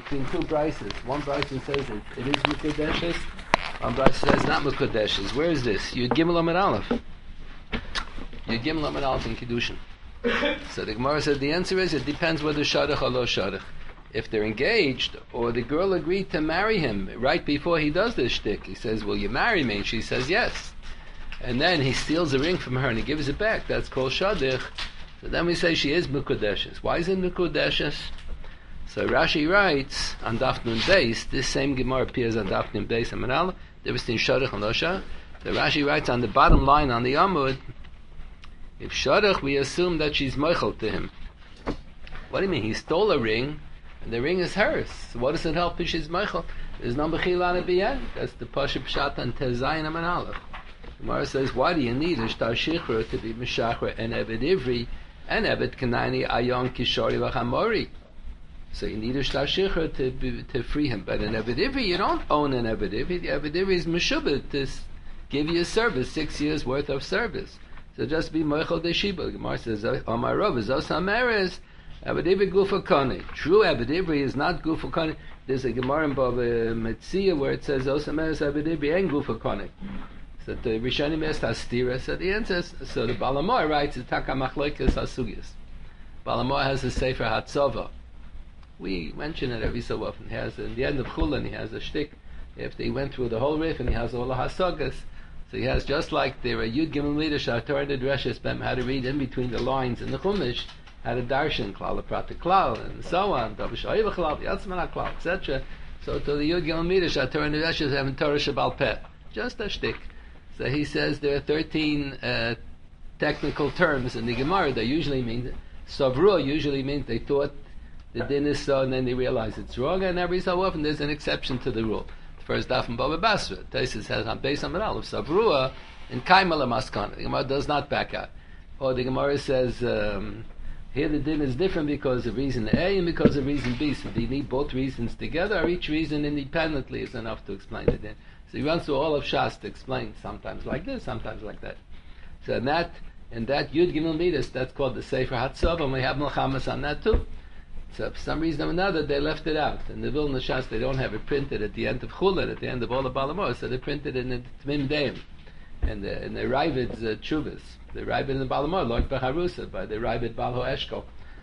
between two brises. One brise says it is Mekudeshes, one brise says not Mekudeshes. Where is this? Yud Gimel Amid Aleph. Yud Gimel Amid Aleph in Kiddushin. So the Gemara said the answer is it depends whether Shadach or Lo Shadach. If they're engaged, or the girl agreed to marry him right before he does this shtick, he says, will you marry me? And she says yes. And then he steals the ring from her and he gives it back. That's called Shadach. So then we say she is Mekudeshes. Why is it Mekudeshes? So Rashi writes on Daf Nun Beis, this same Gemara appears on Daf Nun Beis and Manal, there was in Shadach and Lo Shadach. The Rashi writes on the bottom line on the Amud, if Shadach, we assume that she's Meichel to him. What do you mean? He stole a ring, and the ring is hers. So what does it help if she's Meichel? There's no Mechila on it b'yed. That's the Pasha Pshat and Tezayin and Aleph. Gemara says, why do you need a Shtar Shichra to be Meshachra and Ebed Ivri, and Ebed Kanani Ayon Kishori V'Chamori? So you need a Shtar Shichra to free him. But in Ebed Ivri, you don't own an Ebed Ivri. The Ebed Ivri is Meshubah to give you a service, 6 years worth of service. So just be Meichel de Shiba. Gemara says, Omar Rav is Osameres, Ebed Ivri Gufa Kone. True, Ebed Ivri is not Gufa Kone. There's a Gemara in Bava Metzia where it says Osameres Ebed Ivri and Gufa Kone. So the Rishonim is Hastira. So the answer is, so the Balamor writes, it's Taka Machlokes Hasugis. Balamor has a Sefer Hatzova. We mention it every so often. He has, in the end of Chulin, he has a shtick. After he went through the whole Rif, and he has all the Hasagas. So he has, just like there are Yud Gimel Midah Shator the Dreshes Bem, how to read in between the lines in the Chumash, how to darshan Klal Prat Klal and so on, Davishayiv Klal, Yatzman Klal, etc. So to the Yud Gimel Midah Shator the Dreshes have in Torah Shabbal Peh, just a shtick. So he says there are 13 technical terms in the Gemara that usually mean Savrua usually means they thought the din is so and then they realize it's wrong, and every so often there's an exception to the rule. First daf in Bava Basra. Taisus says on Beis Amalal of Savrua in Kaimala Maskana. The Gemara does not back out. Or the Gemara says here the din is different because of reason A and because of reason B. So do you need both reasons together, or each reason independently is enough to explain the din? So he runs through all of Shas to explain sometimes like this, sometimes like that. So in that Yud Gimel Midas, that's called the Sefer Hatzov, and we have Melchamas on that too. So for some reason or another, they left it out. In the Vilna Shas, they don't have it printed at the end of Chulin, at the end of all the Balamor, so they printed it in the Tmim Deim, and the Ravid's Chuvas. The Ravid in the Balamor, Lord Becharusa, by the Ravid Balho Eshkol.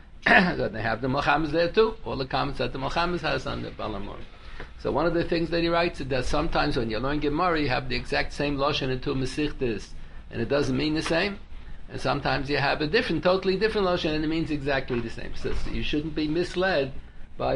So they have the Melchamas there too, all the comments that the Melchamas has on the Balamor. So one of the things that he writes is that sometimes when you learn Gemara, you have the exact same Lashon in two Mesichtas, and it doesn't mean the same. And sometimes you have a totally different Lashon, and it means exactly the same. So you shouldn't be misled by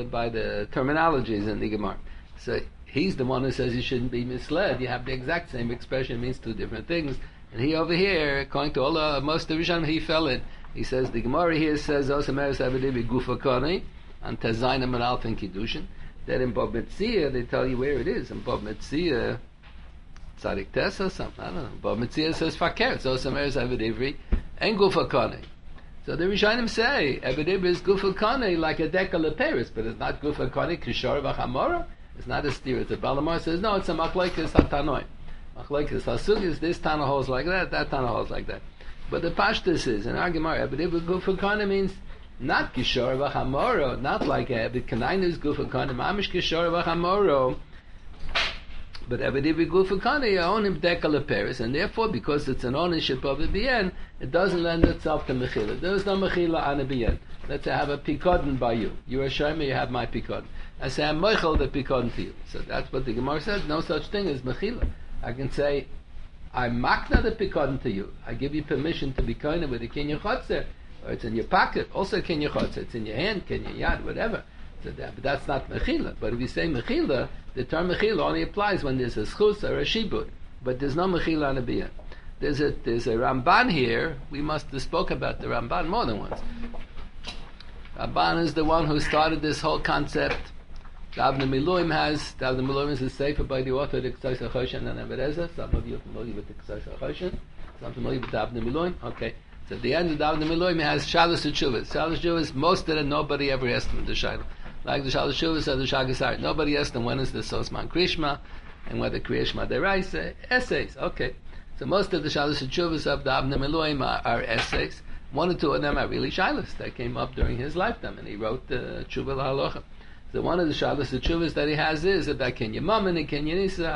the terminologies in the Gemara. So he's the one who says you shouldn't be misled. You have the exact same expression, it means two different things. And he over here, according to all most of the Rishonim, he fell in. He says the Gemara here says Osameres Avedivi Gufa Koni and Tezayim and Alf in Kiddushin. That in Bab Metzia they tell you where it is. In Bab Metzia, Tzadik Tes or something, I don't know. Bab Metzia says Fakir, so Osameres Avedivi and Gufa Koni. So the Rishonim say Avedivi is Gufa Koni like a Dekal Paris, but it's not Gufa Koni Kishor V'Chamora. It's not a steer. The Balamar says no, it's a Machlokes Hatanoi. Machlokes Hasugis, this Tana holds like that Tana holds like that. But the Pashtus is in our Gemara, Avedivi Gufa Koni means not Kishor V'Chamoro, not like Ebed Kanainus Gufa Kani, Mamish Kishor V'Chamoro, but Ebedivi Gufa Kani, you own him Dekal Paris, and therefore, because it's an ownership of a Bien, it doesn't lend itself to Mechila. There is no Mechila on a Bien. Let's say I have a Pikodin by you. You're a Shomer, you have my Pikodin. I say I'm Meichel the Pikodin to you. So that's what the Gemara says, no such thing as Mechila. I can say, I'm Makna the Pikodin to you. I give you permission to be Koine with the Kinyan Chotzer. Or it's in your pocket, also Kenya Chotzer, it's in your hand, Kenya Yad, whatever. So but that's not Mechila. But if you say Mechila, the term Mechila only applies when there's a Schus or a Shibud. But there's no Mechila on a Biyah. There's a Ramban here. We must have spoke about the Ramban more than once. Ramban is the one who started this whole concept. Davnei Miluim is a sefer by the author of the Ksais HaChoshen and Eved Ezer. Some of you are familiar with the Ksais HaChoshen. Some familiar with Davnei Miluim. Okay. So at the end of Davnei Miluim, he has Shalos Teshuvos. Shalos Teshuvos, most of them, nobody ever asked him the Shaila. Like the Shalos Teshuvos or the Shagasar. Nobody asked him when is the Sosman Krishma, and whether Krishma Deraisa, essays. Okay. So most of the Shalos Teshuvos of Davnei Miluim are essays. One or two of them are really Shailas that came up during his lifetime, and he wrote the Tshuva L'Halacha. So one of the shabbos, the tshuvas that he has is about Kenya Mammon and Kenya Nisa.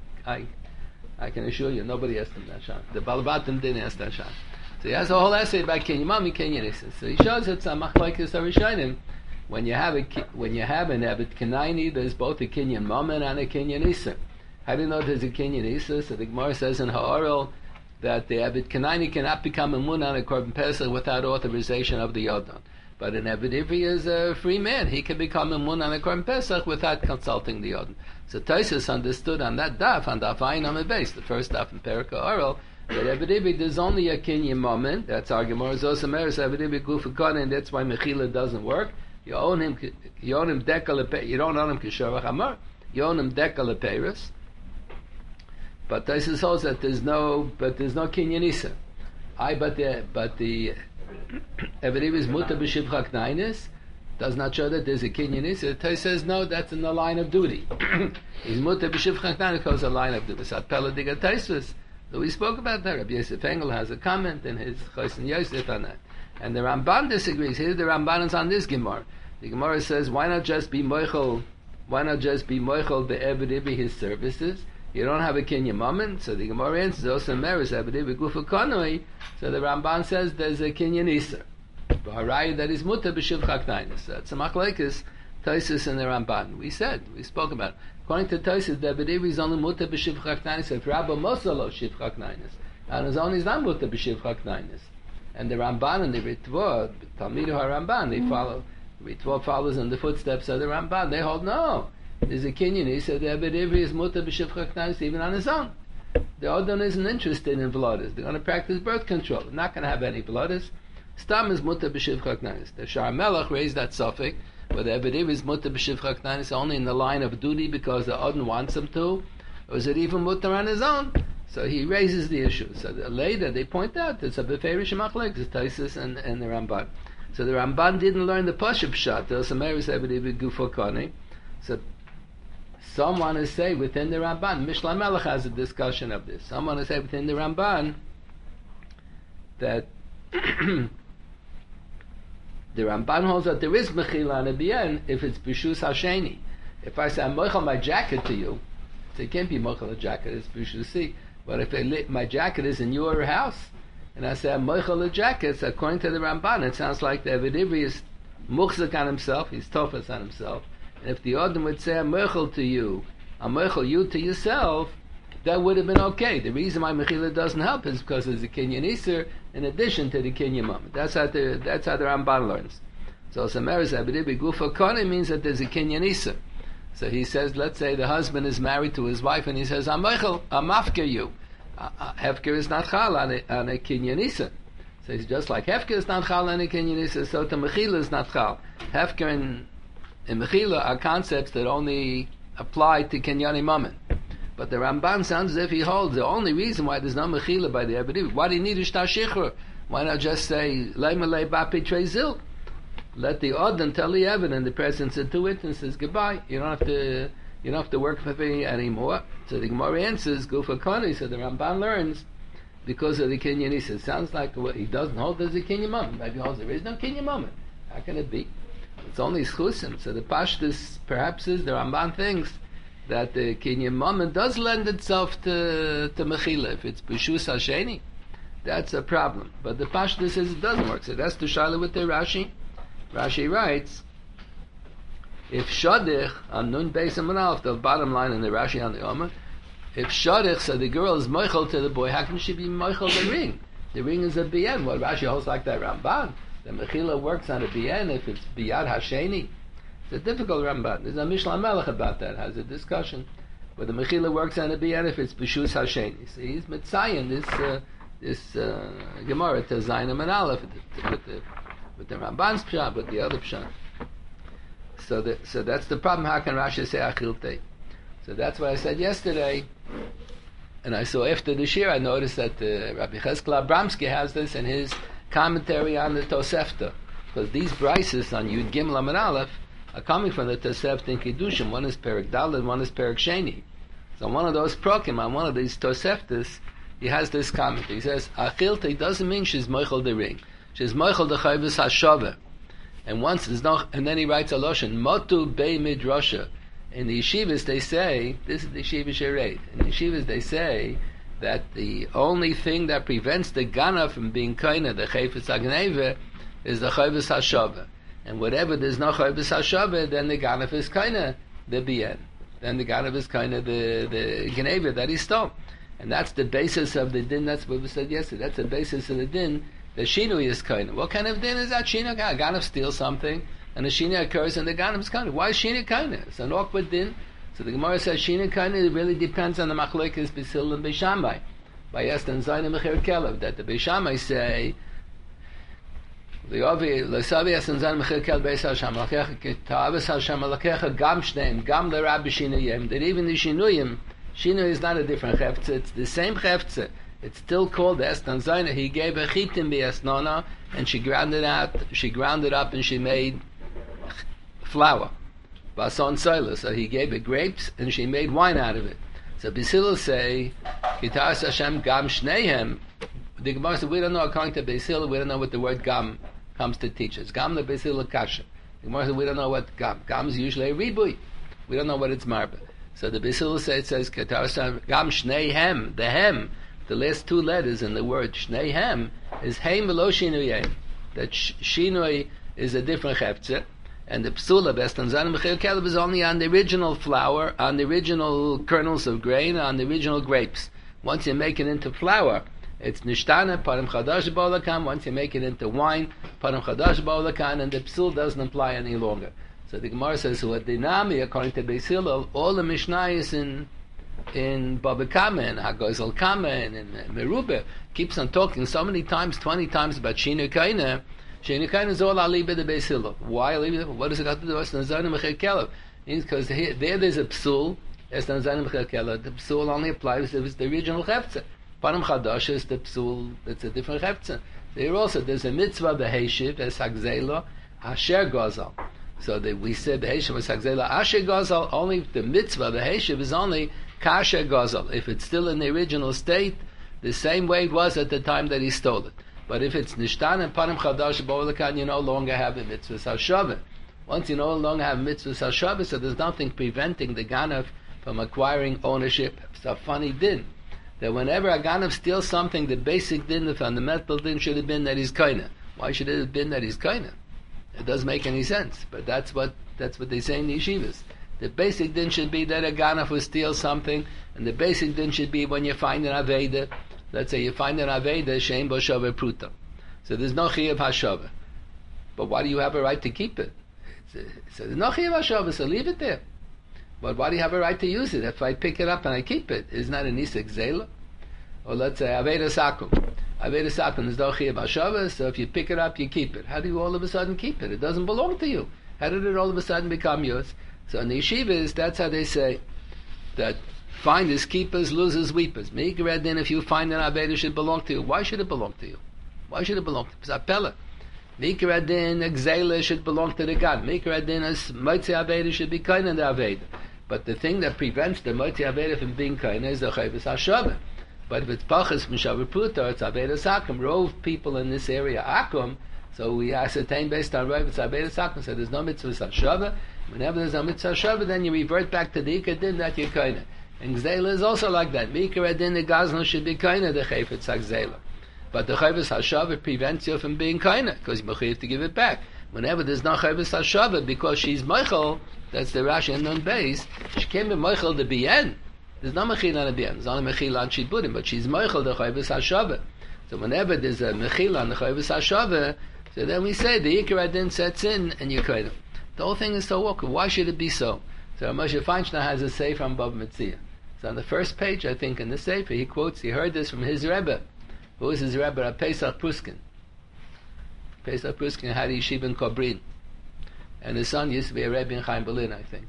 I can assure you, nobody asked him that shot. The Balabatim didn't ask that shot. So he has a whole essay about Kenya Mammon, Kenya Nisa. So he shows it's a machlokes harishonim. When you have an Evet Kenaini, there's both a Kenyan Mammon and a Kenyan Nisa. How do you know there's a Kenyan Nisa? So the Gemara says in Ha'orel that the Evet Kenaini cannot become a Mun on a Korban Pesach without authorization of the Yodon. But an Evet Ivri is a free man. He can become a Mun on a Korban Pesach without consulting the Yodon. So Taisus understood on that daf, on daf Ayin on the base, the first daf in Perek Ha'orel, that Evet Ivri, there's only a Kenyan Mammon. That's our Gemara Zosameres, Evet Ivri Gufakon, and that's why Mechila doesn't work. You own him dekel. You don't own him k'shavach amar. You own him dekel leperis. But Taisus holds that there's no kinyan isa. But the Evediv is muta b'shivcha knainis does not show that there's a kinyan isa. Taisus says no, that's in the line of duty. He's muta b'shivcha knainis because a line of duty. Sat pela diga Taisus. So we spoke about that. Rabbi Yosef Engel has a comment in his Choshen Yosef on that. And the Ramban disagrees. Here the Ramban is on this Gemara. The Gemara says, why not just be moichel the Eved Ivri his services? You don't have a Kenya Mammon, so the Gemara answers, also Meres Eved Ivri Gufa Konoi. So the Ramban says there's a Kenya Nisa. B'haraya that is muta b'shivcha knainis. That's a machlekes Taisus and the Ramban. We spoke about it. According to Taisus, the Eved Ivri is only muta b'shivcha knainis. If Rabba Mosalo shivcha knainis, and his own is not muta b'shivcha knainis. And the Ramban and the Ritva, Talmidu HaRamban, they follow. The Ritva follows in the footsteps of the Ramban. They hold no. There's a Kenyan. He said the Eved Ivri is muta b'shivcha knainis even on his own. The Odon isn't interested in vlodas. They're going to practice birth control. They're not going to have any vlodas. Stam is muta b'shivcha knainis. The Shar Melech raised that suffix, but the Eved Ivri is muta b'shivcha knainis only in the line of duty because the Odon wants him to, or is it even muta on his own? So he raises the issue. So later they point out it's a beferish machlek, it's Taisus and the Ramban. So the Ramban didn't learn the Pashup Pshat. There's some Meres Eved Ivri Gufakoni. So someone is say within the Ramban, Mishlei Melech has a discussion of this. Someone is say within the Ramban that the Ramban holds that there is Mechila on a bien if it's B'shus Hasheni. If I say I'm mochel my jacket to you, so it can't be mochel a jacket, it's B'shus. But if my jacket is in your house, and I say I'm mochel a jacket, so according to the Ramban, it sounds like the Eved Ivri is muchzik on himself, he's tofas on himself. And if the Odom would say I'm mochel to you, I'm mochel you to yourself, that would have been okay. The reason why Mechila doesn't help is because there's a Kenyan Iser in addition to the Kenyan Mom. That's how the Ramban learns. So Sameres Eved Ivri Gufa Kone means that there's a Kenyan Iser. So he says, let's say the husband is married to his wife and he says, I'm afker you. Hefker is not chal on a Kinyan Isa. So it's just like Hefker is not chal on a Kinyan Isa, so the Mechila is not chal. Hefker and Mechila are concepts that only apply to Kenyani Mammon. But the Ramban sounds as if he holds the only reason why there's no Mechila by the Eved Ivri. Why do you need a Shtar Shichur? Why not just say, Leimalei Bapi Trezil? Let the Odin tell the Eved in the presence of two witnesses, goodbye. You don't have to work for me anymore. So the Gemara answers, Gufa Koni, so the Ramban learns, because of the Kenyan Isa. It sounds like he doesn't hold there's a Kenyan Mammon. Maybe he holds there is no Kenyan Mammon. How can it be? It's only Schusim. So the Pashtus perhaps is, the Ramban thinks, that the Kenyan Mammon does lend itself to Mechila. If it's B'shus Hasheni, that's a problem. But the Pashtus says it doesn't work. So that's the Shaila with the Rashi. Rashi writes, if Shadich, on Nun Beis and Manalef, the bottom line in the Rashi on the Omer, if Shadich, so the girl is moichel to the boy, how can she be moichel the ring? The ring is a bien. Well, Rashi holds like that Ramban. The Mechila works on a bien if it's biyad Hasheni. It's a difficult Ramban. There's a Mishlei Melech about that, has a discussion. But the Mechila works on a bien if it's B'shus Hasheni. So he's Mitzayin, this Gemara to Zayim and Aleph with the Ramban's pshat, with the other pshat. So that's the problem. How can Rashi say Achilte? So that's what I said yesterday. And I saw after the shir, I noticed that Rabbi Cheskel Abramsky has this in his commentary on the Tosefta. Because these brises on Yud Gimel Amud Aleph are coming from the Tosefta in Kiddushin. One is Perek Daled, one is Perek Sheni. So one of those prokim, on one of these Toseftas, he has this comment. He says, Achilte doesn't mean she's moichel the ring. She's moichel the chayvus hashove. And once there's no, and then he writes a loshen motu bei midrasha. In the yeshivas they say, this is the yeshiva shereit. In the yeshivas they say that the only thing that prevents the gana from being kaina, the chayfetz hagneva, is the chayvus hashava. And whatever there's no chayvus hashava, then the gana is kaina, the bien. Then the gana is kaina, the gneva that he stole. And that's the basis of the din. That's what we said yesterday. That's the basis of the din. The shinui is kaina. What kind of din is that? Shina ganav steals something, and the shina occurs, and the ganav is kaina. Why is shina kaina? It's an awkward din. So the Gemara says shina kaina. It really depends on the machlokes Beis and Beis Shammai. By Yestan Zayin and Mechir Kelev, that the Beis Shammai say the Ovi L'Savi Yestan Zayin Mechir Kelev Beis Hashem Lakecha Ta'avas Hashem Lakecha Gam Shneim Gam LeRabbi Shinuyim. That even the Shinuyim, Shinui is not a different chefze. It's the same chefze. It's still called the Estan Zayin. He gave a chitim b'esnona, and she ground it out. She ground it up, and she made flour. Bason soila. So he gave it grapes, and she made wine out of it. So Beis Hillel say, Kitas Hashem Gam Shnehem. The Gemara said, we don't know, according to Beis Hillel, we don't know what the word Gam comes to teach us. Gam the Beis Hillel Kasha. The Gemara said, we don't know what Gam. Gam is usually a ribui. We don't know what it's marba. So the Beis Hillel says, Kitas Hashem Gam Shnehem. The hem. The last two letters in the word Shneihem is Heim V'lo Shinuyim. That Shinui is a different chefze, and the Psula Bestan Zayin Mechir Kelev is only on the original flour, on the original kernels of grain, on the original grapes. Once you make it into flour, it's Nishtana, Parim Chadash Ba'olakan. Once you make it into wine, Parim Chadash Ba'olakan, and the Psul doesn't apply any longer. So the Gemara says, what Dinami, according to Beis Hillel, all the Mishnayos in Baba Kama and Hagozal Kama and in Merubah keeps on talking so many times, 20 times about Shinu Kaina. Shinu Kaina is all Aliba the Beis Hillel. Why Aliba? What does it got to do with Nazarim Mechir Kelev? Because there's a Psul, as Nazarim Mechir Kelev. The Psul only applies if it's the original Chefze. Param Chadash is the Psul, it's a different Chefze. There's a mitzvah Beheshiv, as Hagzela, Asher Gozal. So we said Beheshiv was Hagzela, Asher Gozal, only the mitzvah Beheshiv is only Kasher Gozal. If it's still in the original state, the same way it was at the time that he stole it. But if it's Nishtan and Parim Chadash Ba'olakan, you no longer have a mitzvah Hashavah. Once you no longer have mitzvah Hashavah, so there's nothing preventing the Ganav from acquiring ownership. It's a funny din. That whenever a Ganav steals something, the basic din, the fundamental din should have been that he's kaina. Why should it have been that he's kaina? It doesn't make any sense. But that's what they say in the yeshivas. The basic din should be that a Ganav will steal something, and the basic din should be when you find an Aveda, let's say you find an Aveda, Shein Bo Shava Pruta. So there's no Chiyav HaShava. But why do you have a right to keep it? So there's no Chiyav HaShava, so leave it there. But why do you have a right to use it? If I pick it up and I keep it, isn't that an Isek Zela? Or let's say Aveda Sakum. Aveda Sakum is no Chiyav HaShava, so if you pick it up, you keep it. How do you all of a sudden keep it? It doesn't belong to you. How did it all of a sudden become yours? So in the yeshivas, that's how they say that finders keepers, losers weepers. Then if you find an Aveda should belong to you, why should it belong to you? Why should it belong to you? It's Apella. Mikradin Exela should belong to the God. Mikradin as Motzi Aveda should be kind of the Aveda. But the thing that prevents the Motzi Aveda from being kind is the Chayvus HaShavah. But if it's Pachas Mishavar Pruta, it's Aveda Sakum. Rove people in this area Akum, so we ascertain based on Rove, it's Aveda Sakum. So there's no mitzvah HaShavah. Whenever there's no mitzvah HaShavah, then you revert back to the Ikadin that you're kind of. And Gzela is also like that. Mikradin the Gazno should be kind of the Chayvus HaGzela. But the Chayvus HaShavah prevents you from being kind of, because you have to give it back. Whenever there's no Chayvus HaShavah, because she's Meichel, that's the Rashi and non-base, she came to Meichel the Bien. There's no Mechil on the Bien, there's only Mechil on Shiburim, but she's Meichel the Chayvus HaShavah. So whenever there's a Mechil on the Chayvus HaShavah, so then we say the Ikar Adin sets in and you kind of. The whole thing is so awkward. Why should it be so? So Moshe Feinstein has a sefer from Bava Metzia. So on the first page, I think in the sefer, he quotes, he heard this from his Rebbe. Who is his Rebbe? Pesach Pruskin. Pesach Pruskin had yeshiva in Kobrin. And his son used to be a Rebbe in Chaim Berlin, I think.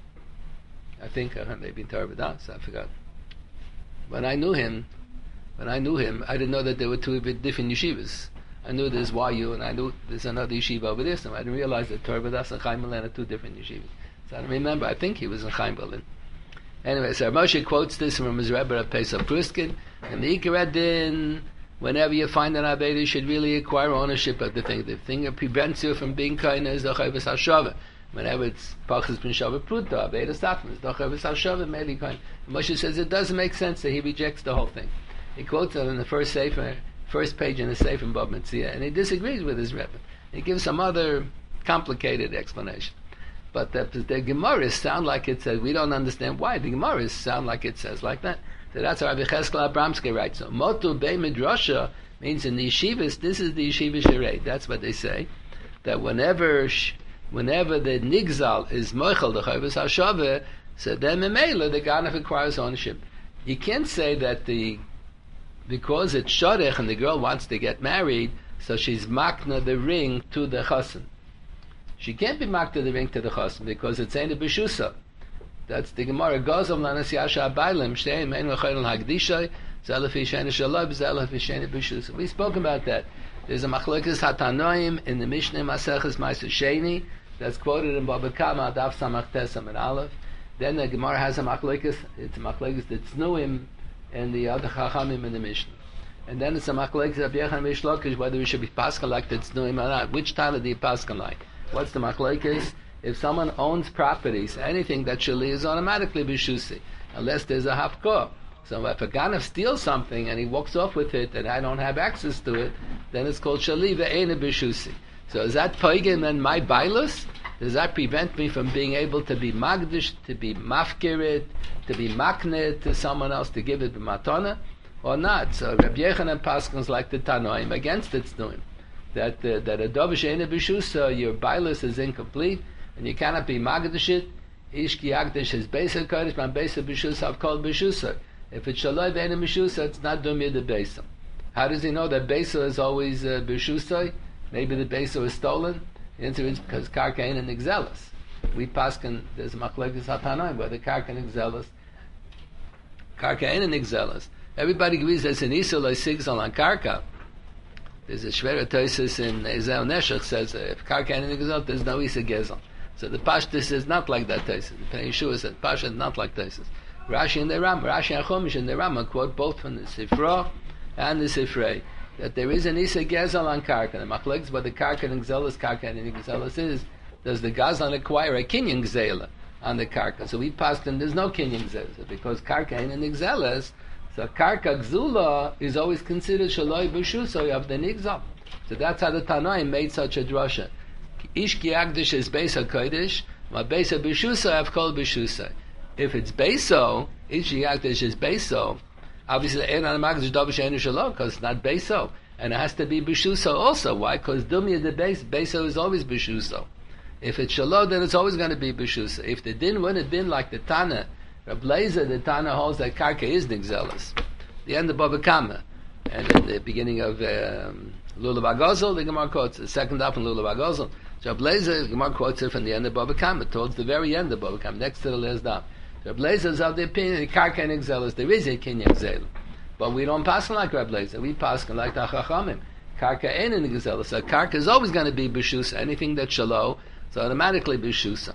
Maybe in Torah so I forgot. When I knew him, I didn't know that there were two different yeshivas. I knew there's YU, and I knew there's another yeshiva over there, so I didn't realize that Torah B'das and Chaim Berlin are two different yeshivas. So I don't remember, I think he was in Chaim Berlin. Anyway, so Moshe quotes this from his Rebbe of Pesach Pruskin, and the Ikar Adin whenever you find an Aveda, you should really acquire ownership of the thing. The thing that prevents you from being kind is the Chovas HaShavah. Whenever it's Pachas Ben Shavah Pruta, Aveda Statman, it's the Chovas HaShavah, Meli kind. Moshe says it doesn't make sense, that he rejects the whole thing. He quotes it in the first page in the Sefer in Bab Metzia, and he disagrees with his Rebbe. He gives some other complicated explanation. But the Gemaras sound like it says, we don't understand why. The Gemaras sound like it says like that. So that's how Rabbi Cheskel Abramsky writes. So, Motu Bei Midrasha means in the yeshivas, this is the yeshiva Sherei. That's what they say. That whenever the Nigzal is Moichel, the Chovas HaShavah, so then Memela, the Ganef acquires ownership. You can't say that because it's Shorech and the girl wants to get married, so she's makna the ring to the chassan. She can't be makna the ring to the chassan because it's ain't a beshusa. That's the Gemara. Gozom lanas yasha abaylim shtein mein v'chayil hagdishay zelafi sheni shalom zelafi sheni beshusa. We spoke about that. There's a machlokes hatanoim in the Mishnah Maseches Ma'aser Sheni that's quoted in Baba Kama Daf Samach Tesam and Aleph. Then the Gemara has a machlokes. It's a machlokes that's Nuim and the other Chachamim in the Mishnah. And then it's a machlokes of Yechon Mishlokish whether we should be paskan like that's Nuim or not. Which time do you paskan like? What's the machlokes? If someone owns properties, anything that shali is automatically bishusi, unless there's a hafkor. So if a ganef steals something and he walks off with it and I don't have access to it, then it's called shali ve'ena bishusi. So is that poigim and my bailus? Does that prevent me from being able to be magdish, to be mafkirit, to be maknet to someone else, to give it b'matona, or not? So Rabbi Yechanan Paskins like the Tanoim against its doing. That a dovish ena bishusa, your bailus is incomplete, and you cannot be magdashit. Ish ki yagdash is basic kodesh, man basic bishusa I've called bishusa. If it's shaloi ve'ena bishusa, it's not dumya the besa. How does he know that besa is always bishusa? Maybe the besa was stolen. The answer is because karka ain't an exelis. We paskin, there's a machlokes hatanoim whether karka and exelis. Karka ain't an exelis. Everybody agrees there's an isa loy sigzal on karka. There's a shvera toisus in Ezel Neshach says if karka ain't an exelis, there's no isa gezel. So the Pashtus is not like that toisus. The Yeshua said Pasha is not like toisus. Rashi and the Ram, Rashi and Chumash and the Rama quote both from the Sifra and the Sifrei that there is an isa gezel on karka. The machlokes but the karka and exelis, karka and exelis is, does the gazlan acquire a kinyan gzela on the karka? So we passed and there's no kinyan gzela because karka ain't an exelis. So karka gzula is always considered shaloi b'shuso of the nigzal. So that's how the Tanoim made such a drasha. Ish ki yagdish is beisa kodesh, ma beisa b'shusa I've called b'shusa. If it's beiso, ish ki yagdish is beiso. Obviously, ein an magdish dovish ein shalom because it's not beiso, and it has to be b'shusa also. Why? Because dumya the beiso is always b'shusa. If it's shalom, then it's always going to be b'shusa. If the din wouldn't have been like the Tana, Reb Leizer, the Tana holds that karka is nigzelis. The end of Baba Kama, and at the beginning of Lulav Agozol, the Gemara quotes the second half in Lulav Agozol. Reb Leizer, the Gemara quotes it from the end of Baba Kama, towards the very end of Baba Kama, next to the last daf. Reb Leizer is of the opinion that karka and nigzelis, there is a kinyan gzela. But we don't pass like Reb Leizer, we pass like the Chachamim. Karka ain't an nigzelis, so karka is always going to be b'shus, anything that's shalo, so automatically b'shusa.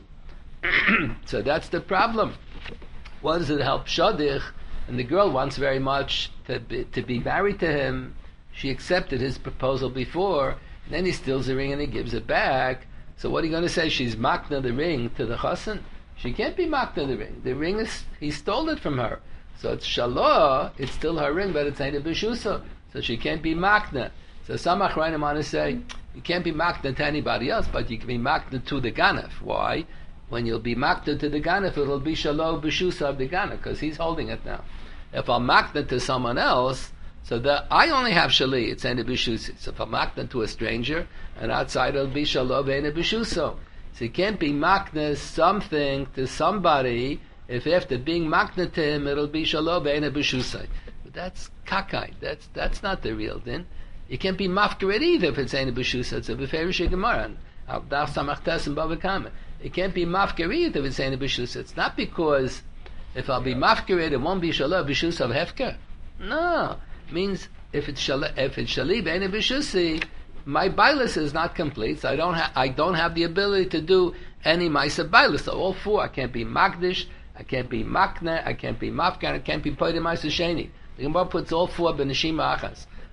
So that's the problem. What does it help Shadich? And the girl wants very much to be married to him. She accepted his proposal before, and then he steals the ring and he gives it back. So what are you going to say? She's makna the ring to the chassan? She can't be makna the ring. The ring is, he stole it from her. So it's shalah, it's still her ring, but it's ain't a b'shusa. So she can't be makna. So some achrayim want to say, you can't be makna to anybody else, but you can be makna to the ganef. Why? When you'll be makna to the ganef, it'll be shalom b'shusa of the ganef, because he's holding it now. If I'm makna to someone else, so that I only have shali, it's ain't a b'shusa. So if I'm makna to a stranger, and outside it'll be shalom ain't a b'shusa. So you can't be makna something to somebody, if after being makna to him, it'll be shalom ain't a b'shusa. But that's kakai, that's not the real din. You can't be mafkaret either if it's ain't a b'shusa. It's a b'ferish gemara. Daf samach tes and bava kama. It can't be mafkarit if it's ain't a b'shus. It's not because if I'll be mafkarit, it won't be shalom b'shus of hefker. No, it means if it's shalib ain't a b'shusi, my bailus is not complete. So I don't have the ability to do any ma'isa bailus. So all four, I can't be magdish, I can't be makne, I can't be mafkar, I can't be poyde ma'isa sheni. The Gemara puts all four b'neshima achas.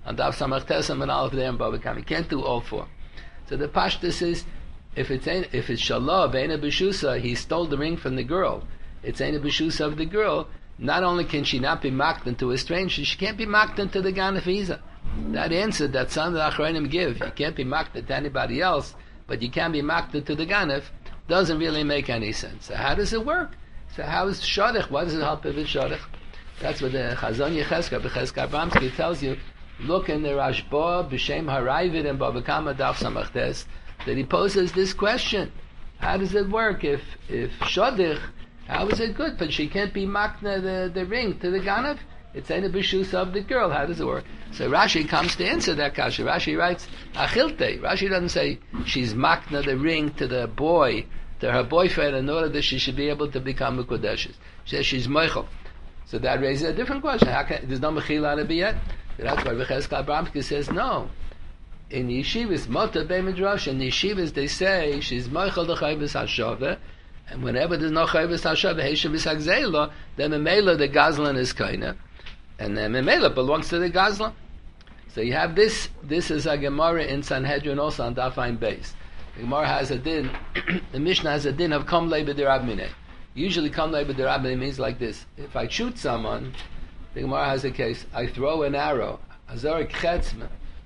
on Daf Samach Tesam and Aleph there in Bava Kama. You can't do all four. So the pashtus is, if it's Shalah Veina B'Shusa, he stole the ring from the girl. It's Eina B'Shusa of the girl. Not only can she not be mocked into a stranger, she can't be mocked into the Ganef either. That answer that some of the Achronim give, you can't be mocked into anybody else, but you can be mocked into the Ganef, doesn't really make any sense. So how does it work? So how is Shadich? What does it help if it's Shadich? That's what the Chazon Yechezkel, Bechezkel Abramsky tells you. Look in the Rashba, B'Shem Haravid and Bava Kama Daf Samach Tes, that he poses this question. How does it work? If Shadich, how is it good? But she can't be makna the ring to the Ganav. It's Eina B'Shusa of the girl. How does it work? So Rashi comes to answer that kasha. Rashi writes, Achilte. Rashi doesn't say she's makna the ring to the boy, to her boyfriend, in order that she should be able to become a Kodeshes. She says she's Meichel. So that raises a different question. There's no Mechila on it yet? That's why Bechezkel Abramsky says no. In yeshivas, Mota Bei Midrash, in yeshivas they say she's Meichel the Chayvus HaShaveh, and whenever there's no Chayvus HaShaveh, Heishav is Hagzela, then Memela the Gazlan is Kaina, and then Memela belongs to the Gazlan. So you have this is a Gemara in Sanhedrin also on Daf Ayin Beis. The Gemara has a din, the Mishnah has a din of Kom Lei B'Derab Minei. Usually Kom Lei B'Derab Minei means like this. If I shoot someone, the Gemara has a case, I throw an arrow, Azarik Chetz,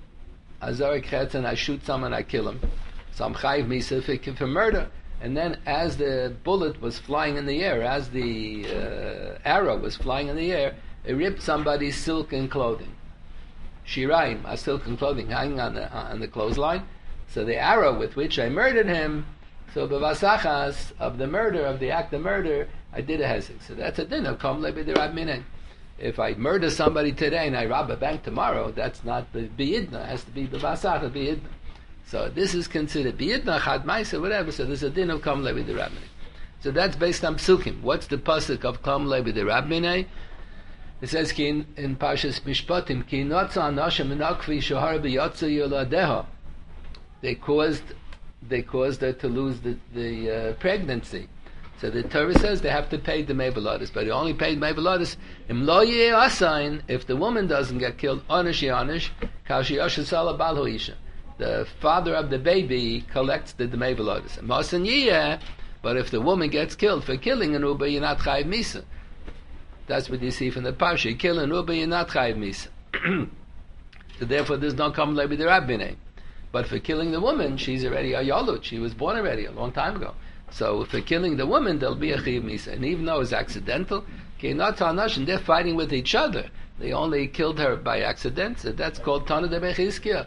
and I shoot someone, I kill him. So I'm Chayiv Misa for murder. And then as the bullet was flying in the air, as the arrow was flying in the air, it ripped somebody's silken clothing. Shiraim, a silken clothing hanging on the clothesline. So the arrow with which I murdered him, so b'vasachas of the murder, of the act of murder, I did a hezek. So that's a din of Kom Lei B'Derab Minei. If I murder somebody today and I rob a bank tomorrow, that's not the biyidna. It has to be the basach biyidna. So this is considered biyidna, chad ma'isa, whatever. So there's a din of Kom Lei B'Derab Minei. So that's based on psukim. What's the pasuk of Kom Lei B'Derab Minei? It says in Parshas Mishpatim, ki notza anashim minakvi shahar b'yotza yoladeha. They caused her to lose the pregnancy. So the Torah says they have to pay the Mevalodis, but they only paid Mevalodis im lo yeh asayin, if the woman doesn't get killed, onish yonish, kashi yosha bal hoisha. The father of the baby collects the Mevalodis. Masan yeh, but if the woman gets killed for killing an uba, you're not chayiv misa. That's what you see from the parsha. You kill an uba, you're not chayiv misa. So therefore, there's no Kom Lei B'Derab Minei. But for killing the woman, she's already a yalut. She was born already a long time ago. So for killing the woman, there'll be a chiv misa. And even though it's accidental, and they're fighting with each other. They only killed her by accident. So that's called Tana de Bechizkiah.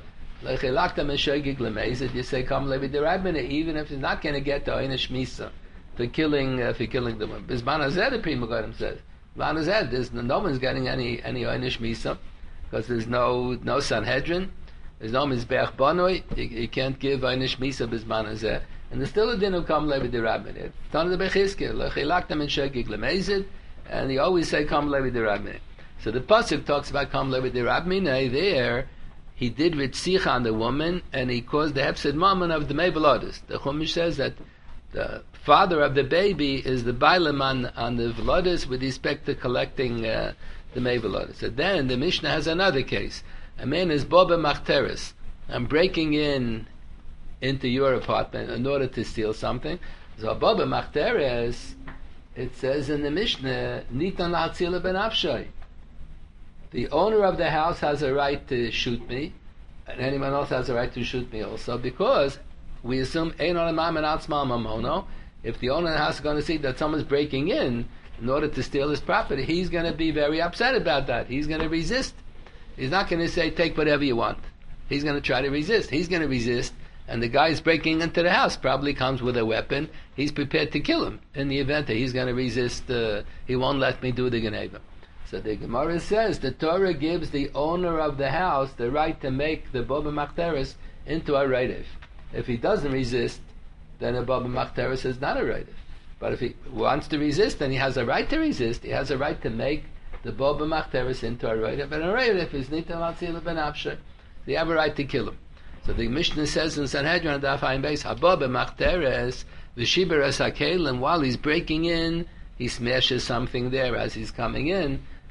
You say Kom Lei B'Derab Minei, even if he's not going to get the Einish Misa for killing the woman. Bizman Hazeh, the Pri Megadim says. Bizman Hazeh, no one's getting any Einish Misa because there's no Sanhedrin. There's no Mizbeach Banoi. You can't give Einish Misa Bizman Hazeh. And there's still a din of Kom Lei B'Derab Minei. Tana de Bechizkiah, L'chilaktam and Shegig Lemezid, and they always say Kom Lei B'Derab Minei. So the pasuk talks about Kom Lei B'Derab Minei. There, he did ritzicha on the woman, and he caused the hefsed mammon of the Mevalodis. The Chumash says that the father of the baby is the bailam on the Velodis with respect to collecting the Mevalodis. So then the Mishnah has another case. A man is Boba Machteres. I'm breaking into your apartment in order to steal something. So Boba Machteres, it says in the Mishnah, Nitan La'atzila ben Afshay. The owner of the house has a right to shoot me, and anyone else has a right to shoot me also, because we assume Ein Olamam and Atzma Mamono. If the owner of the house is going to see that someone's breaking in order to steal his property, he's going to be very upset about that. He's going to resist. He's not going to say, take whatever you want. He's going to try to resist. He's going to resist, and the guy is breaking into the house probably comes with a weapon. He's prepared to kill him in the event that he's going to resist. He won't let me do the Geneva. So the Gemara says the Torah gives the owner of the house the right to make the Boba Machteres into a reitiv. If he doesn't resist, then a Boba Machteres is not a reitiv. But if he wants to resist, then he has a right to resist. He has a right to make the Boba Machteres into a reitiv. And a reitiv is Nitan La'atzila ben Afshay. They have a right to kill him. So the Mishnah says in Sanhedrin Daf Ayin Beis, Haboba Machteres v'shiber es hakelim, while he's breaking in, he smashes something there as he's coming in.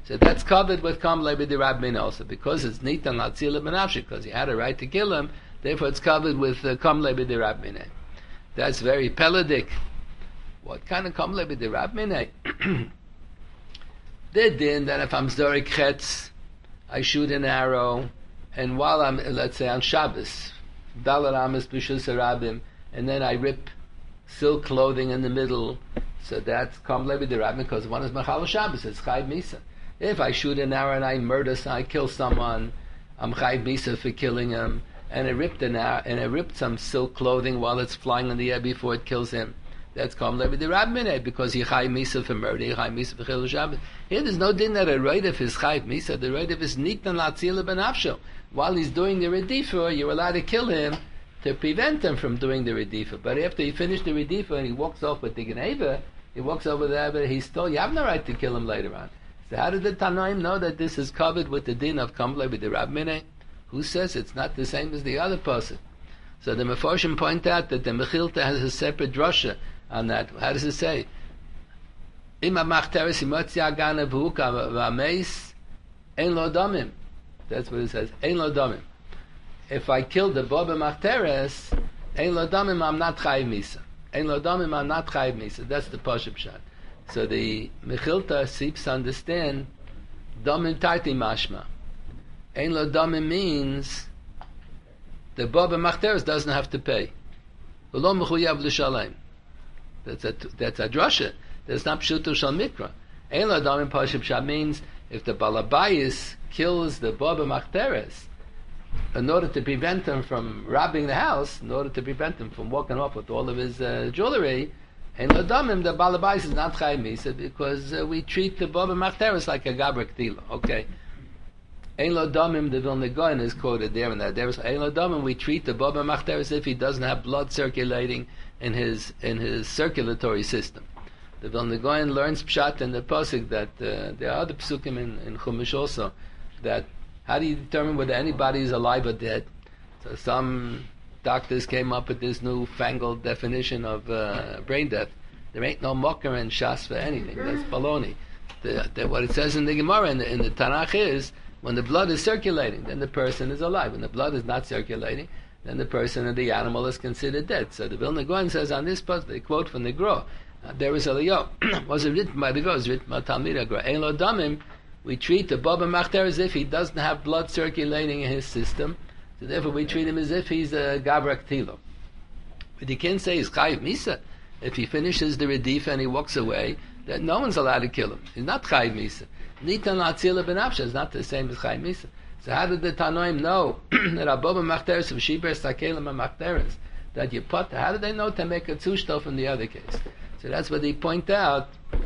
So that's covered with Kam Lebi de Rabmin also, because it's Nitan Latzila Benafshi, because he had a right to kill him, therefore it's covered with Kam Lebi de Rabmin. That's very peladik. What kind of Kam Lebi de Rabmin? They did that if I'm Zorik Chetz, I shoot an arrow, and while I'm, let's say on Shabbos, Dalar Amas B'Shus Harabim, and then I rip silk clothing in the middle, so that's Kam Lebi de Rabmin, because one is Machal Shabbos, it's Chayv Misa. If I shoot an arrow and I murder, I kill someone, I'm Chayv Misa for killing him, and I ripped an arrow, and I ripped some silk clothing while it's flying in the air before it kills him. That's Kam Lebi de Rabmin, because he Chayv Misa for murder, he Chayv Misa for Chilul Shabbos. Here there's no din that a right of his Chayv Misa, the right of his Nitan Latzila Benafsho. While he's doing the Redifa, you're allowed to kill him to prevent him from doing the Redifa. But after he finished the Redifa and he walks off with the Geneva, he walks over there, but he's still, you have no right to kill him later on. So how did the Tanoim know that this is covered with the din of Kam Lebi de Rabmin? Who says it's not the same as the other person? So the Mefarshim point out that the Mechilta has a separate drasha on that. How does it say? Ima machteres imotzi agana v'huka v'ameis ein lo domim. That's what it says. Ein lo domim. If I kill the boba machteres, ein lo domim, I'm not chayiv misa. Ein lo domim, I'm not chayiv misa. That's the Pashup shot. So the Mechilta seems to understand domim tarti mashma. Ein lo domim means the boba machteres doesn't have to pay. V'lo mechuyav l'shalem. That's a drasha. That's not pshuto shal mikra. Ein lo domim Pashup shot means if the balabayis kills the boba machteres, in order to prevent him from robbing the house, in order to prevent him from walking off with all of his jewelry, Ein lo domim, the balabais is not chayiv misa, because we treat the boba machteres like a gabra ktila. Okay. Ein lo domim, the Vilna Gaon is quoted there and that. There is Ein lo domim, we treat the boba machteres if he doesn't have blood circulating in his circulatory system. The Vilna Gaon learns pshat in the pasuk that there are other psukim in Chumash also, that how do you determine whether anybody is alive or dead? So some doctors came up with this new fangled definition of brain death. There ain't no mocker in Shas for anything. That's baloney. What it says in the Gemara in the Tanakh is, when the blood is circulating, then the person is alive. When the blood is not circulating, then the person and the animal is considered dead. So the Vilna Gaon says on this post, they quote from the Gra, there is a Leo. Was it written by the Gra? It was written by Talmid Gra. Ein lo domim, we treat the boba machter as if he doesn't have blood circulating in his system. So therefore we treat him as if he's a gabra ktilo. But you can't say he's chayiv misa. If he finishes the redifa and he walks away, then no one's allowed to kill him. He's not chayiv misa. Nitan latzila benafsha is not the same as chayiv misa. So how did the Tanoim know that aboba machteres of shiber sakelim and machteres that you put? How did they know to make a tzushto from the other case? So that's what they point out.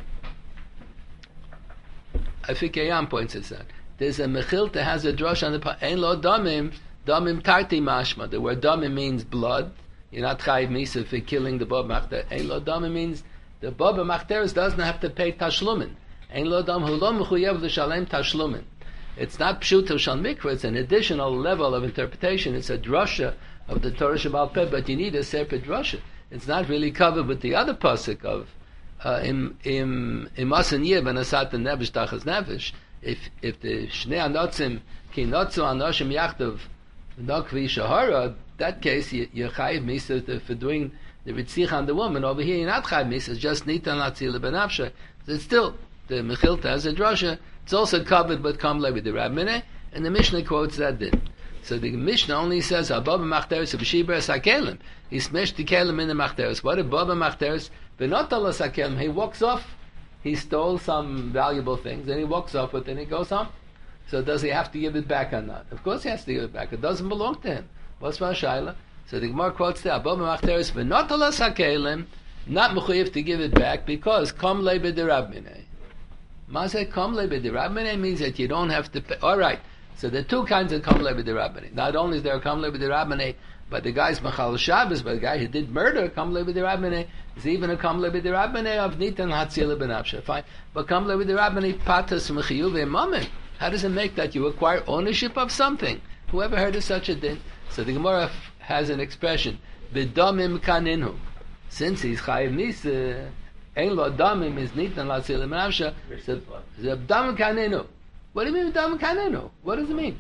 I think Ayam points this out. There's a mechil that has a drush on the ein lo domim tarti mashma. The word domim means blood. You're not chayiv misa for killing the boba machter. Ein lo domim means the boba machteres doesn't have to pay tashlumin. Ein lo dom hu lo mechuyev l'shalem tashlumin. It's not pshuto shal mikra. It's an additional level of interpretation. It's a drasha of the Torah Shabbat Peh, but you need a separate drasha. It's not really covered with the other pasuk of im asan yev and asat nevish tachas nevish. If the shnei anotzim ki notzu anoshim yachtav nokvi shahara, that case you're chayiv misa for doing the ritzich on the woman. Over here you're not chayiv misa. It's just nitan latzila benafsha. It's still the mechilta has a drasha. It's also covered with Kam Levi de Rabmineh, and the Mishnah quotes that din. So the Mishnah only says ababa machteres of shiber sakelim. He smashed the kelim in the machteres. What if baba machteres v'notala sakelim? He walks off. He stole some valuable things, and he walks off with it, and he goes home. So does he have to give it back or not? Of course he has to give it back. It doesn't belong to him. What's my shaila? So the Gemara quotes there ababa machteres v'notala sakelim, not mechuyev to give it back because Kam Levi de Rabmineh. Mazeh Kam Levi de Rabmineh means that you don't have to pay. All right. So there are two kinds of Kam Levi de Rabmineh. Not only is there a Kam Levi de Rabmineh, but the guy's Machal Shabbos, but the guy who did murder, Kam Levi de Rabmineh, is even a Kam Levi de Rabmineh of Nitan Hatzila ben Absha. Fine. But Kam Levi de Rabmineh, Patas Mechiyuv Mammon. How does it make that you acquire ownership of something? Whoever heard of such a thing? So the Gemara has an expression, B'domim kaninhu. Since he's Chayiv Nisa, Ein lo damim is nitan latzil l'menavsha. Damim kanenu. What do you mean damim kanenu? What does it mean?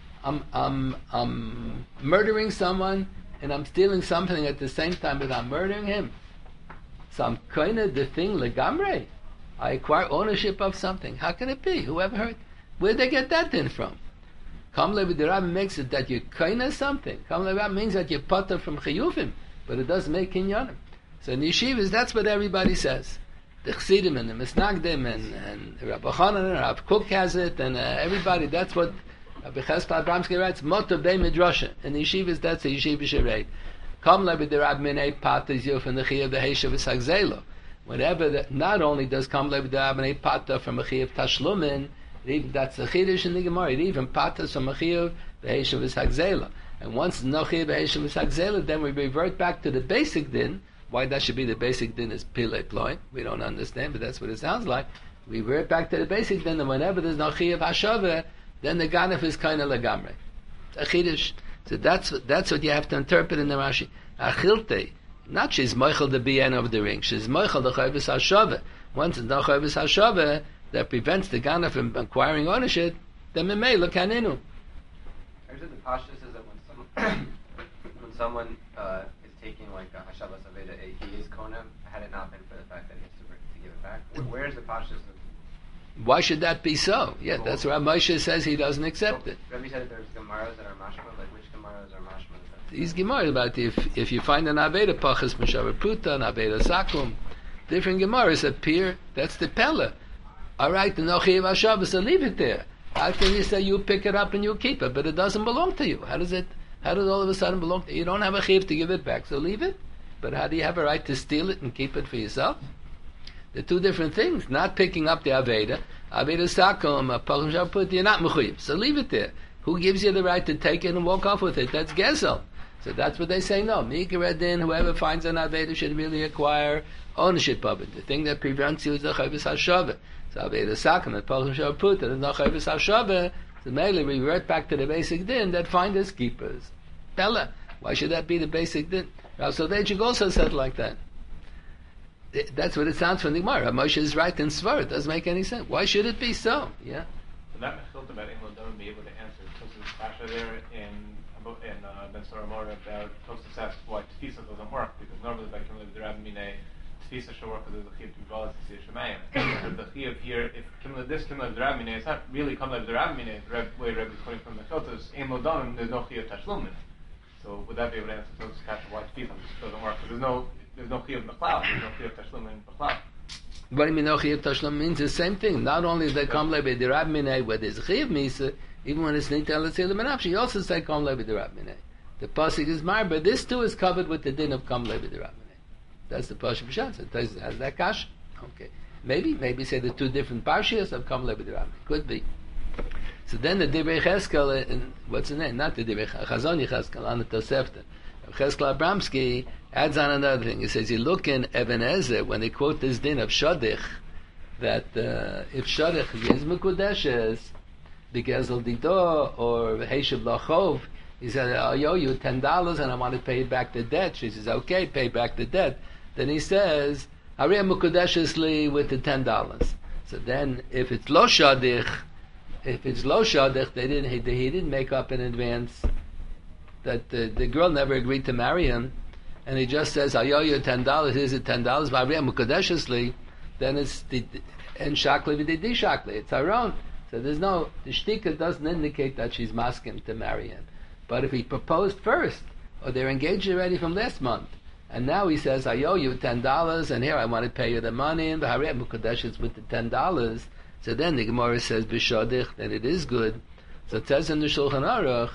I'm murdering someone and I'm stealing something at the same time that I'm murdering him. So I'm kind of the thing legamre. I acquire ownership of something. How can it be? Whoever heard? Where'd they get that then from? Kam levidirab makes it that you're kind of something. Kam levidirab means that you're potter from chiyuvim, but it doesn't make kinyanim. So in yeshivas, that's what everybody says. The Chassidim and the Misnagdim and Rabbi Chanan and Rabbi Kook has it, and everybody, that's what Rabbi Cheskel Abramsky writes, Motor Bey Midrasha. In the yeshivas, that's a yeshiva sherei. Kam levidirab minei pater yuf and the chiyav the heishav v'sagzelo. Whenever that, not only does Kam levidirab minei pater from a chiyav tashlumin, even that's the chiddush in the Gemara. It even patas from a chiyuv v'heishav v'sagzela. And once no chiyuv v'heishav v'sagzela, then we revert back to the basic din. Why that should be the basic din is pilei ploy. We don't understand, but that's what it sounds like. We revert back to the basic din, and whenever there's no chiyuv hashava, then the ganef is kind of legamre. A chiddush. So that's what you have to interpret in the Rashi. Achilte, not she's moichel the bien of the ring. She's moichel the chayvus hashava. Once it's no chayvus hashava, that prevents the Gana from acquiring ownership, then Memela Kaninu. Actually, the pashtus is that when someone is taking like a Hashavas Aveda, he is Kona, had it not been for the fact that he has to give it back. Where is the pashtus? Why should that be so? Yeah, that's why Moshe says he doesn't accept it. Rabbi said that there's Gemaras that are mashma, like which Gemaras are mashma? These Gemaras about if you find an Aveda Pachas Meshavar Pruta, an Aveda Sakum, different Gemaras appear, that's the Pella. All right, the Nochi of Hashavah, so leave it there. How can you say you pick it up and you keep it, but it doesn't belong to you? How does all of a sudden belong to you? You don't have a chiv to give it back, so leave it. But how do you have a right to steal it and keep it for yourself? They're two different things. Not picking up the Aveda. Aveda Sakum, Pachim Shavput, you're not mechuyev, so leave it there. Who gives you the right to take it and walk off with it? That's Gezel. So that's what they say, no. Mikaredin, whoever finds an Aveda should really acquire ownership of it. The thing that prevents you is the Chavis HaShavah. So Aveda Sakum, at Pachim Shavput, there's no Chavis HaShavah, so mainly we revert back to the basic din that finders keepers. Bella. Why should that be the basic din? Rav Soloveitchik also said like that. That's what it sounds from the Gemara. Moshe is right in Svar. It doesn't make any sense. Why should it be so? Yeah. So that Mechilta about England don't be able to answer Tosaf's kasha there in Ben Soramor about Tosaf asks why Tfisa doesn't work, because normally by Kimlev the Rabbi Minei, Tfisa should work because there's a Chiv to Galas to see Shemayim. The Chiv here, if this Kimlev the Rabbi Minei, it's not really Kimlev the Rabbi Minei, the way Rabbi is coming from Mechilta is Ein Lodanim, there's no Chiv Tashlumin. So would that be able to answer Tosaf's kasha why Tfisa doesn't work? Because there's no chiyuv mechlal, there's no chiyuv tashlum in mechlal. What do you mean no chiyuv tashlum means the same thing? Not only they come lebe the Rab Minei where there's chiyuv misa, even when it's nitel l'tzil l'menafshi, you also say come lebe the Rab Minei. The pasuk is mar, but this too is covered with the din of come lebe the Rab Minei. That's the pasuk b'shat. So it has that kash. Okay, maybe say the two different parshias of come lebe the Rab Minei. Could be. So then the Divrei Cheskel, and what's the name? Not the Divrei Chazon Yecheskel, on the Tosefta. Cheskel Abramsky adds on another thing. He says, you look in Even Ezer, when they quote this din of Shadich, that if Shadich is Mekudeshes, Begezel Dido, or Heishav Lachov, he said, I owe you $10 and I want to pay back the debt. She says, okay, pay back the debt. Then he says, Harei Mekudeshes li with the $10. So then, if it's Lo Shadich, he didn't make up in advance that the girl never agreed to marry him, and he just says, I owe you $10, here's the $10, then it's the and shakli v'didi shakli, it's her own. So there's no, the shtika doesn't indicate that she's masking to marry him. But if he proposed first, or they're engaged already from last month, and now he says, I owe you $10, and here I want to pay you the money, and v'harei mukadeshes with the $10, so then the Gemara says, b'shodich, then it is good. So it says in the Shulchan Aruch,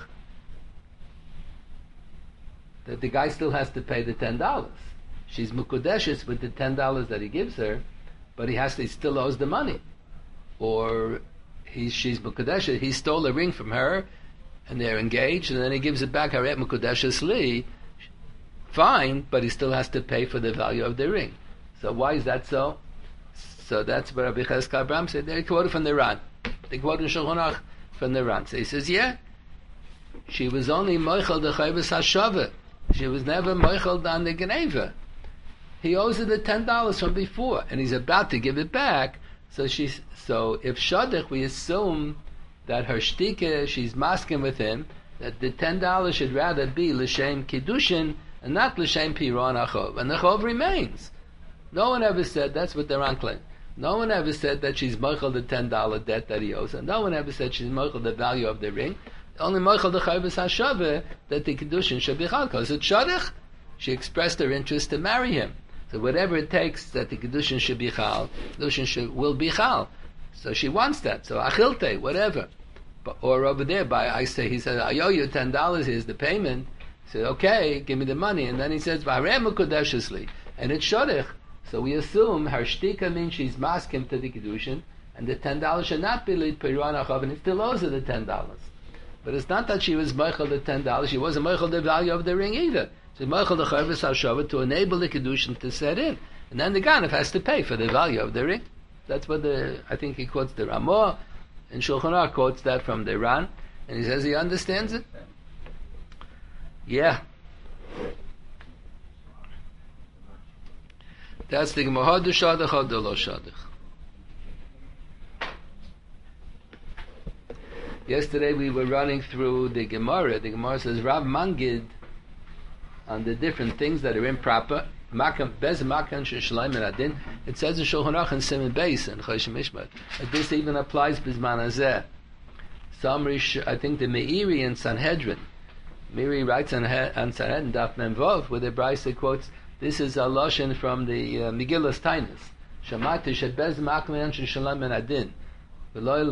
that the guy still has to pay the $10. She's mukudeshes with the $10 that he gives her, but he still owes the money. Or she's mukudeshes, he stole a ring from her, and they're engaged, and then he gives it back, harei mukudeshes li, fine, but he still has to pay for the value of the ring. So why is that so? So that's what Rabbi Cheskel Abram said. They quoted from the Ran. They quoted Shulchan Aruch from the Ran. So he says, yeah, she was only moichel the chayvus hashava. She was never moichel on the geneva. he owes her the $10 from before, and he's about to give it back. So if Shadich, we assume that her shtika, she's masking with him, that the $10 should rather be l'shem kiddushin and not l'shem piron achov, and the chov remains. No one ever said, that's what they're claiming. No one ever said that she's mochel the $10 debt that he owes, and no one ever said she's mochel the value of the ring. Only mochel the chayvus hashava that the kiddushin should be chal. Because it's Shadich, she expressed her interest to marry him. So whatever it takes that the Kedushin should be Chal, Kedushin will be Chal. So she wants that. So Achilte, whatever. Or over there, he says, I owe you $10, here's the payment. He said, okay, give me the money. And then he says, V'haremu Kodeshesli. And it's Shorich. So we assume her shtika means she's masking to the Kedushin, and the $10 should not be Lit Piruan Achav, and it still owes her the $10. But it's not that she was Meichel the $10, she wasn't Meichel the value of the ring either. So Meichel the Chayvus HaShavah to enable the Kedushin to set in. And then the Ganav has to pay for the value of the ring. That's what I think he quotes the Ramah, and Shulchan Aruch quotes that from the Ran, and he says he understands it. Yeah. That's the Gemara Shadach or Lo Shadach. Yesterday we were running through the Gemara. The Gemara says Rav Mangid on the different things that are improper. Bez Makan Sheshleim and Adin. It says in Shulchan Aruch and Siman Beis and Choshen Mishpat. This even applies Bizman Hazeh. I think the Meiri in Sanhedrin. Meiri writes on Sanhedrin Daf Mem Vav, where the Brisa quotes, this is a lashon from the Megillas Tainus. Shamati shed Bez Makan Sheshleim and Adin. That's a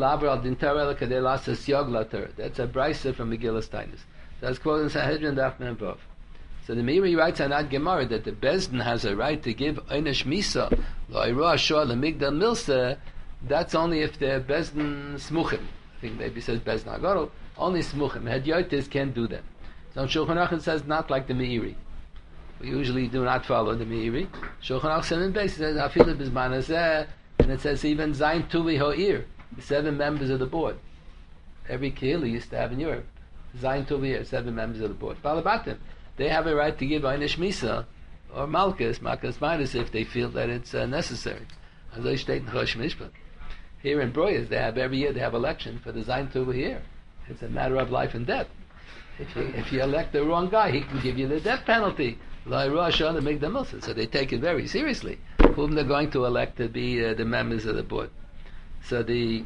Brisa from Megillas Tainus. That's quoted in Sanhedrin Daf Mem Vav. So the Meiri writes on Ad Gemara that the Bezdin has a right to give Einish Misa, Lo'ira Shor L'Migdal Milsa. That's only if they're Bezdin Smuchim. I think maybe it says Bezdin Agoro. Only Smuchim. Hedyotis can't do that. So Shulchan Aruch it says not like the Meiri. We usually do not follow the Meiri. Shulchan Aruch Siman Beis says Afilu Bizman Hazeh, and it says even Zayin Tuvi Ho'ir, the 7 members of the board. Every Kehillah used to have in Europe. Zayin Tuvi, 7 members of the board. Balabatim. They have a right to give Einish Misa or Malkus Midas if they feel that it's necessary. As I state in Choshen Mishpat. Here in Broyas, every year they have election for the Zayin Tuva here. It's a matter of life and death. If you elect the wrong guy, he can give you the death penalty. So they take it very seriously. Whom they're going to elect to be the members of the board. So the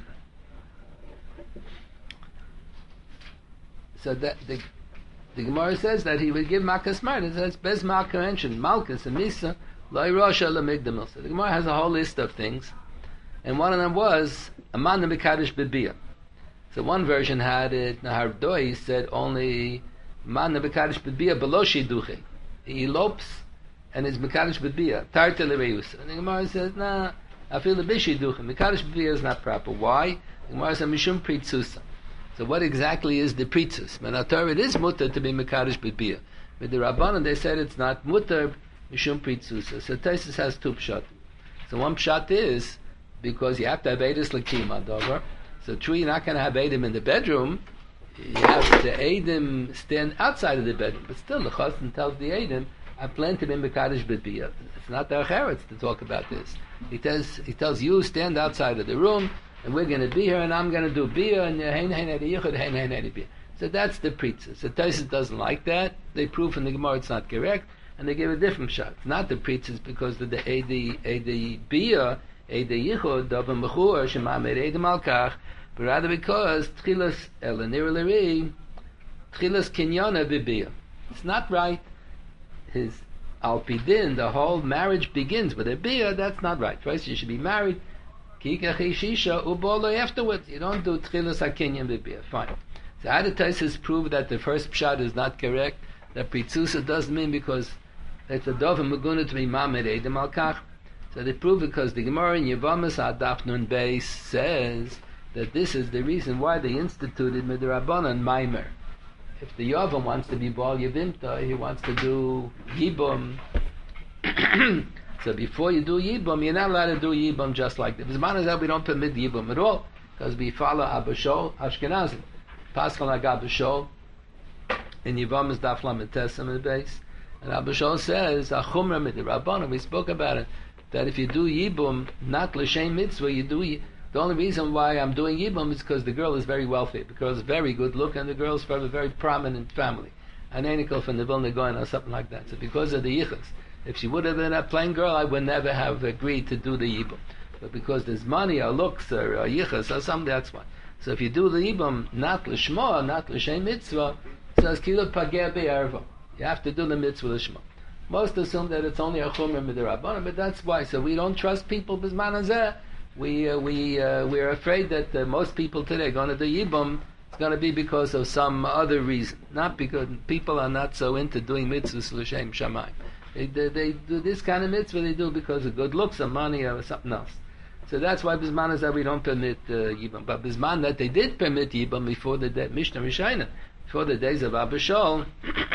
Gemara says that he would give Makas Mart. It says Bez Malka mentioned Malkas and Misa Lo'irosha L'Migdamil. So the Gemara has a whole list of things, and one of them was Amanda Mekadosh B'Biyah. So one version had it. Nahar Doi said only Amanda Mekadosh B'Biyah below Shiduche. He elopes and is Mekadosh B'Biyah Tarte L'Reus. And the Gemara says I feel the Bishiduche Mekadosh B'Biyah is not proper. Why? The Gemara says Mishum Pritzusa. So what exactly is the pritzus? Torah it is mutter to be mekadosh b'biyah. With the Rabbanan they said it's not mutter mishum pritzusa. So Taisus has 2 pshat. So one pshat is because you have to have edus l'kim adover. So true, you're not going to have edim in the bedroom. You have the edim stand outside of the bedroom. But still, the chassan tells the edim, I plan to be mekadosh b'biyah. It's not their cheretz to talk about this. He tells you stand outside of the room. And we're going to be here, and I'm going to do biyah, and hein. So that's the pritzus. So Taisus doesn't like that. They prove in the Gemara it's not correct, and they give a different shot. It's not the pritzus because of the biyah, yichud, davam mechur, shemamed edim alkach, but rather because tchilas elanir leri, tchilas kinyana b'biyah. It's not right. His alpidin, the whole marriage begins with a biyah. That's not right. First, you should be married. Afterwards, you don't do tchilas hakinyan b'biyah. Fine. So how did Taisus prove that the first pshat is not correct? That pritzusa doesn't mean because it's a dov and maguna to be mamed edim al kach. So they prove because the Gemara in Yevamis Adaf Nun Beis says that this is the reason why they instituted midrabanan maimer. If the Yavam wants to be bal yevimta, he wants to do yibum. So before you do Yibum, you're not allowed to do Yibum just like this. Bizman Hazeh we don't permit Yibum at all, because we follow Abashol, Ashkenazim. Pascal Agabashol, in Yivam is Daf Lamed Tesem in the base, And Abba Shaul says, Achumra midirabbanan, we spoke about it, that if you do Yibum, not l'shem mitzvah, you do the only reason why I'm doing Yibum is because the girl is very wealthy, the girl is very good looking, and the girl is from a very prominent family. An anikel from the Vilna Gaon or something like that. So because of the yichus, if she would have been a plain girl, I would never have agreed to do the Yibum. But because there's money or looks or yichus or something, that's why. So if you do the Yibum, not l'shma, not l'shem mitzvah, so it's kilo pager be'erva. You have to do the mitzvah l'shma. Most assume that it's only a chumrah midirabbanan, but that's why. So we don't trust people b'zman hazeh. We're afraid that most people today are going to do Yibum. It's going to be because of some other reason, not because people are not so into doing mitzvahs l'shem shamayim. They do this kind of mitzvah. They do because of good looks or money or something else. So that's why b'zman hazeh we don't permit Yibum. But b'zman that they did permit Yibum before the Mishnah Rishayna, before the days of Abba Shaul.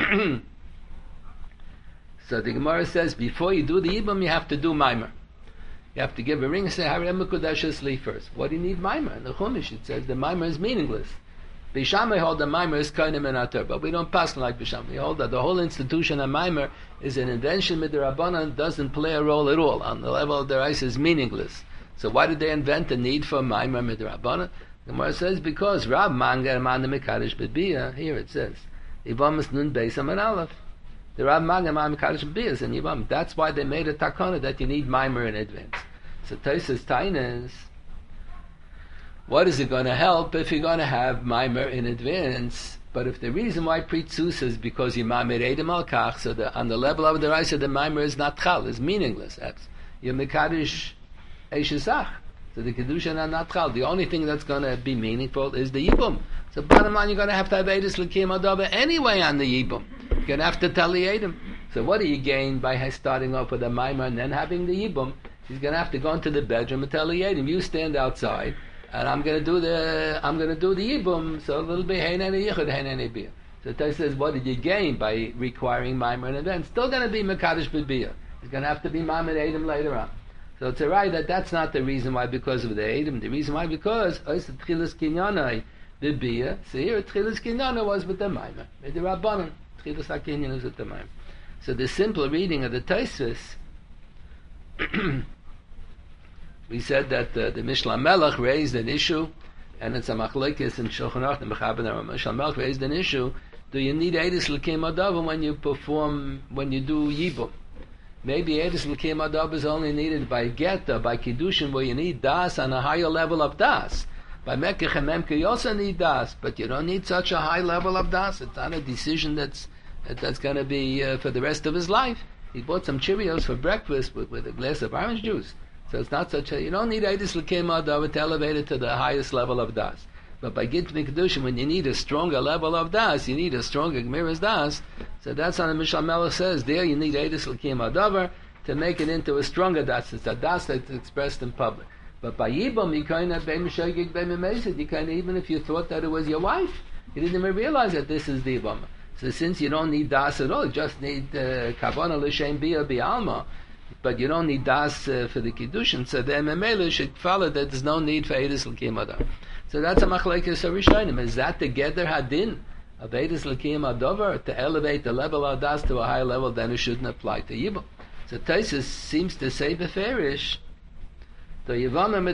So the Gemara says, before you do the Yibum, you have to do Maimer. You have to give a ring and say, Harem Mekudeshes Li first. What do you need Maimer? In the Chumash it says the Maimer is meaningless. Bishamai hold the Maimer is Koinem and Ater, but we don't pass like Bishamai. We hold that the whole institution of Maimer is an invention midirabbanan, doesn't play a role at all. On the level of the Reis is meaningless. So why did they invent the need for Maimer midirabbanan? The Gemara says, because Rab Manger Manda Mekadosh B'Biyah, here it says, Ivamas Nun Beisam and Aleph. The Rab Manger Manda Mekadosh B'Biyah and Yivam. That's why they made a takana that you need Maimer in advance. So Tosfos Taina is, what is it going to help if you're going to have Maimer in advance? But if the reason why Pritzus is because you Maimer Edem al Kach, so on the level of the Raisa, the Maimer is not Chal, is meaningless. You're Mekadosh Eishesach. So the Kedusha are not Chal. The only thing that's going to be meaningful is the Yibum. So bottom line, you're going to have to have Edis L'Kim Adava anyway on the Yibum. You're going to have to taliate him. So what do you gain by starting off with a Maimer and then having the Yibum? He's going to have to go into the bedroom and taliate him. You stand outside, and I'm going to do the Yibum. So a little bit Heineni Yichud, Heineni Biyah. So Tosfos says, what did you gain by requiring Maimer in advance? Still going to be Mekadosh B'Biyah. He's going to have to be Maimer Edom later on. So it's a right that's not the reason why because of the Edom. The reason why because Ois Tchilas Kinyanai B'Biyah. So here Tchilas Kinyanai was with the Maimer. With the Rabbanan. Tchilas HaKinyan was with the Maimer. So the simple reading of the Tosfos, we said that the Mishnah Melech raised an issue, and it's a machlokes in Shulchan Aruch and Mechaber Narama. Mishnah Melech raised an issue. Do you need Edis L'Kim Adav when you do Yibum? Maybe Edis L'Kim Adav is only needed by Geta, by Kiddushin, where you need Das on a higher level of Das. By Mekech and Memke you also need Das, but you don't need such a high level of Das. It's not a decision that's going to be for the rest of his life. He bought some Cheerios for breakfast with a glass of orange juice. So it's not such a, you don't need Edis L'Kim Adav to elevate it to the highest level of Das. But by Gittin Kedushin, when you need a stronger level of Das, you need a stronger Gemiras Das. So that's how the Mishnah Melech says, there you need Edis L'Kim Adavar to make it into a stronger Das. It's a Das that's expressed in public. But by Yibum, you kind of, even if you thought that it was your wife, you didn't even realize that this is the Yibum. So since you don't need Das at all, you just need Kavana L'Shem Biyah B'Alma, but you don't need Das for the Kiddushin, so the Memele should follow that there's no need for Edis L'Kim Adavar. So that's a machlekes Rishonim. Is that the Geder Hadin of Edis L'Kim Adavar to elevate the level of Das to a higher level? Then it shouldn't apply to Yibum. So Tosfos seems to say beferish, so you're not going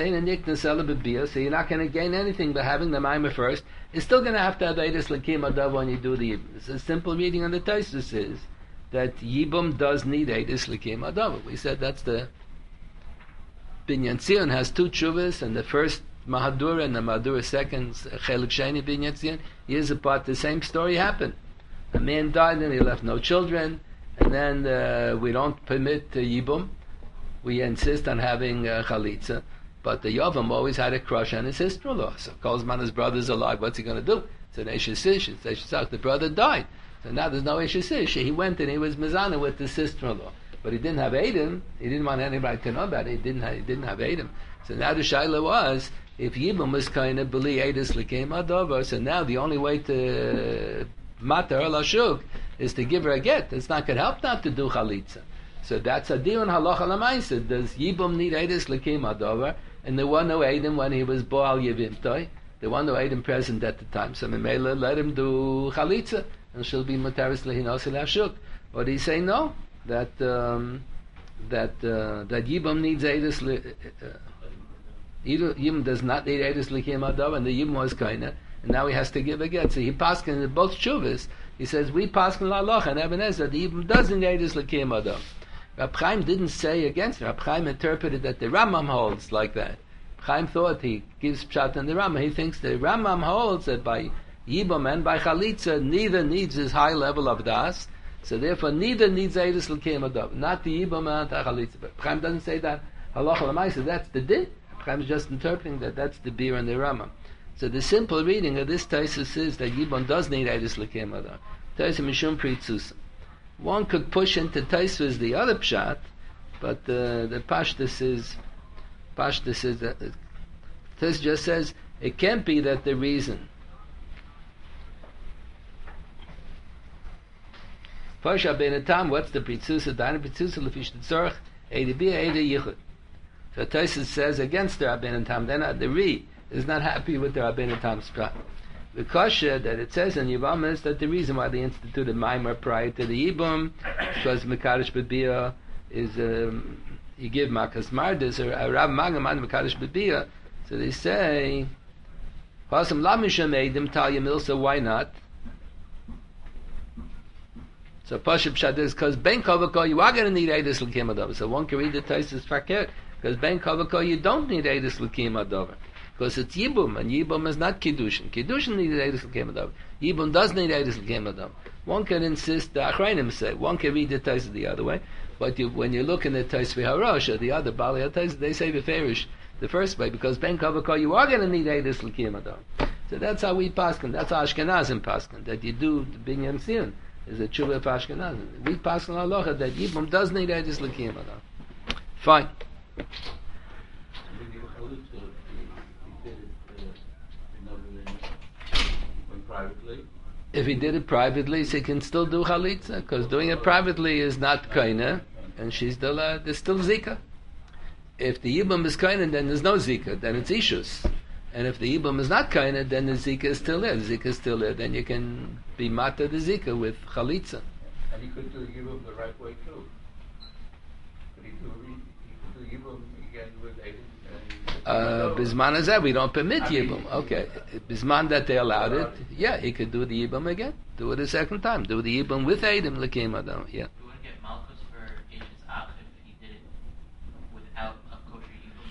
to gain anything by having the Maimer first. You're still going to have Edis L'Kim Adavar when you do the Yibum. It's a simple reading on the Tosfos is that Yibum does need Edis L'Kim Adavar. We said that's the Binyan Tzion has two tshuvas, and the first Mahadura and the Mahadura second Chelik Sheni Binyan Tzion. Years apart, the same story happened. A man died and he left no children, and then we don't permit Yibum. We insist on having Chalitza, but the Yovam always had a crush on his sister-in-law. So Kolzman, his brother's alive, what's he going to do? It's an Eshesish. It's Eshesish. The brother died. So now there's no Eshesish. He went and he was Mizana with his sister-in-law. But he didn't have Edom. He didn't want anybody to know about it. He didn't have Edom. So now the Shaila was, if Yibum was kind of B'li Edis L'Kim Adavar, so now the only way to Matar Lashuk is to give her a get. It's not going to help not to do Chalitza. So that's a dion halacha l'maisa. Does Yibum need Edis L'Kim Adavar? And there were no Edom when he was Boal Yevimtoi. There were no Edom present at the time. So Memela let him do Chalitza, and she'll be Mataris Lehinos Lashuk. Or do you say no? That Yibam needs Eidus. Yibam does not need Eidus Likim Adav, and the Yibam was Kaina, and now he has to give a get. So he paskin in both shuvas. He says we paskin la'aloch and Eben Ezra. The Yibam doesn't need Eidus Likim Adav. Rab Chaim didn't say against it. Rab Chaim interpreted that the Rambam holds like that. Rab Chaim thought he gives pshat in the Rambam. He thinks the Rambam holds that by Yibam and by Chalitza neither needs this high level of das. So therefore, neither needs Eidus L'Kiyam Adav. Not the Yibam and the Chalitza. But Chaim doesn't say that. Halacha l'maisa, that's the din. Chaim is just interpreting that that's the beer and the Rambam. So the simple reading of this Taisus is that Yibam does need Eidus L'Kiyam Adav. Taisus Mishum Pritzusa. One could push into Taisus the other pshat, but the Pashtus is that Taisus just says it can't be that the reason. Pasha ben Tam, what's the Pritzusa? Dana Pritzusa lefish tzorch Eida Bia Eida Yichud. So Taisus says against the Rabbeinu Tam. Then the Ri is not happy with the Rabbeinu Tam's pshat. The kasha that it says in Yivam is that the reason why they instituted Maimer prior to the Yibam, because Mekadosh B'Bia is you give Makas Mardis or Rav Magaman Mekadosh B'Bia. So they say Hasam Lamisham Eidim Talia Milsa. Why not? So Pashup Pshat is because Ben Kavakah you are going to need Eidus L'Kim Adav. So one can read the Taisus Fakir because Ben Kavakah you don't need Eidus L'Kim Adav. Because it's Yibum, and Yibum is not Kiddushin. Kiddushin needs Eidus L'Kim Adav. Yibum does need Eidus L'Kim Adav. One can insist, the Achrayim say, one can read the Taisus the other way, but when you look in the Taisus V'Harosh, or the other Bali HaTaisus, they say V'Ferish the first way, because Ben Kavakah you are going to need Eidus L'Kim Adav. So that's how we paskin, that's how Ashkenazim paskin, that you do the Binyan Sion, is a tshuva of Ashkenazim. We paskin halacha that Yibum does need Eidus L'Kim Adav. Fine. Privately. If he did it privately, so he can still do chalitza, because doing it privately is not kaina, and she's still there's still zika. If the yibam is kaina, then there's no zika, then it's ishus. And if the yibam is not kaina, then the zika is still there. The zika is still there. Then you can be mata the zika with chalitza. And he could do yibam the right way too. Could he do yibam again with Eidim? Bisman is that we don't permit Yibam. Okay. Bisman that they allowed it, yeah, he could do the Yibam again. Do it a second time. Do the Yibam with Eidim L'Kim Adam. Yeah. You wouldn't get Malchus for Ish's Ach if he did it without a kosher Yibam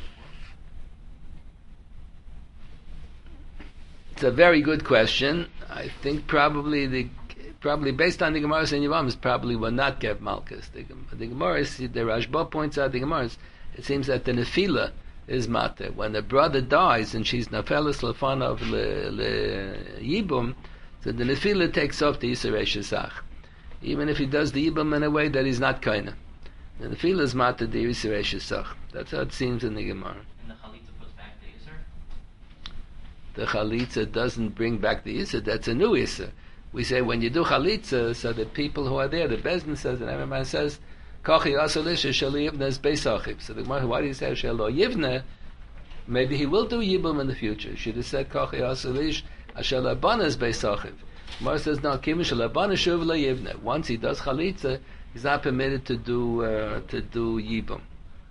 before? It's a very good question. I think probably based on the Gemara's and Yivam, probably will not get Malchus. The Gemara's, the Rashba points out the Gemara's. It seems that the Nefila is matter. When the brother dies and she's nafelis lefanav yibum, so the nefila takes off the Yisrei Shesach. Even if he does the yibum in a way that he's not kaina. The nefila is matter the Yisrei Shesach. That's how it seems in the Gemara. And the chalitza puts back the Yisr? The chalitza doesn't bring back the Yisr. That's a new Yisr. We say when you do chalitza, so the people who are there, the Bezdin says and everyone says, Kachi Asalish Shali Yivne is Beisachib. So the Gemara, why do you say Shalo Yivne? Maybe he will do Yibum in the future. Should have said Kachi Asalish Ashal Abana is Beisachib. Gemara says no. Kim Shal Abana Shuv La Yivne. Once he does Chalitza, he's not permitted to do Yibum.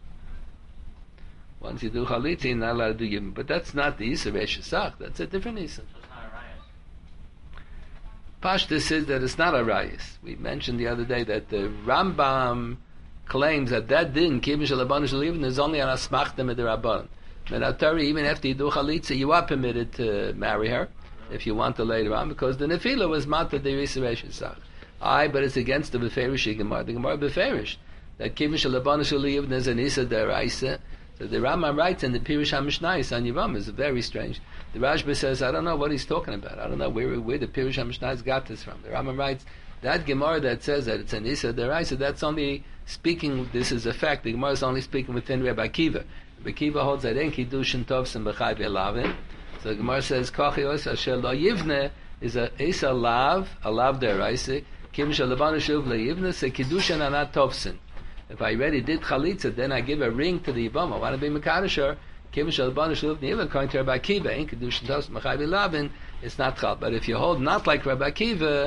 Once you do Chalitza, he's not allowed to do Yibum. But that's not the Yisr Shesach. That's a different Yisr. So it's not a rayas. Pashta says that it's not a rayas. We mentioned the other day that the Rambam claims that din Kibbutz Shalaban Shalivin is only on Asmachta Midrabban. Menatari, even after you do Chalitza, you are permitted to marry her if you want to later on, because the Nefila was Mata de Yisrael Sach. But it's against the Beferish Gemara. The Gemara Beferish that Kibbutz Shalaban Shalivin is an Isa Deraisa. So the Rambam writes in the Pirush HaMishnayis on Yivam is very strange. The Rashba says, I don't know what he's talking about. I don't know where the Pirush HaMishnayis got this from. The Rambam writes, that Gemara that says that it's an Issa Deraisa, that's only speaking, this is a fact, the Gemara is only speaking within Rabbi Akiva. Rabbi Akiva holds that en Kiddushin Tovsim B'chai V'Elavin. So the Gemara says, Kachios Asher Lo Yivne is a Issa Lav Deraisa, Kim Shalaban Shuv Lo Yivne, se Kiddushin Anat Tovsin. If I already did Chalitza, then I give a ring to the Yivam. I want to be Mekadesher. According to Rabbi Akiva, in Kedushin Tos Machai V'Lavin, it's not Chal. But if you hold not like Rabbi Akiva,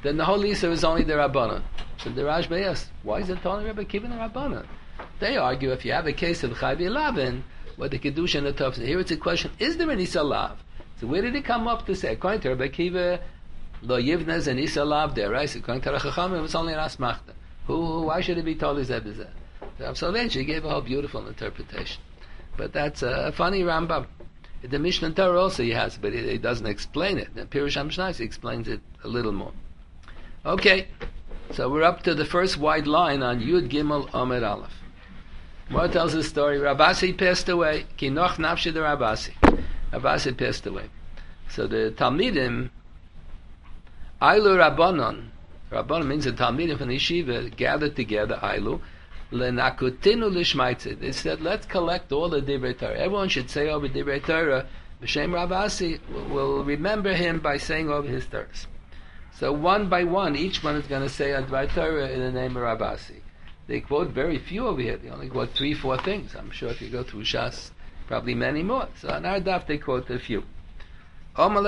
then the whole Isser is only the Rabbanan. So the Rashba asks, why is it only Rabbi Akiva and the Rabbanan? They argue if you have a case of Chai B'Lavin, what the Kedusha and the Tov. Here it's a question, is there an Isa Lav? So where did it come up to say, according to Rabbi Akiva, Lo Yivnez and Isa Lav there, right? So according to Rachacham, it was only an Asmachta. Why should it be told as Ebizeh? So eventually he gave a whole beautiful interpretation. But that's a funny Rambam. The Mishnah Torah also he has, but he doesn't explain it. The Pirush HaMishnah explains it a little more. Okay, so we're up to the first wide line on Yud Gimel Omer Aleph. More tells the story. Rabasi passed away. Ki noch nafshi de Rabasi. Rabasi passed away. So the Talmidim, Ailu Rabbanon. Rabbanon means the Talmidim from the yeshiva gathered together. Ailu lenakutinu lishmaitze. They said, let's collect all the Divrei Torah. Everyone should say over Divrei Torah. B'shem Rabasi will remember him by saying over his Torahs. So one by one, each one is going to say a Divrei Torah in the name of Rabasi. They quote very few over here. They only quote 3-4 things. I'm sure if you go through Shas, probably many more. So on our daf they quote a few. So one of the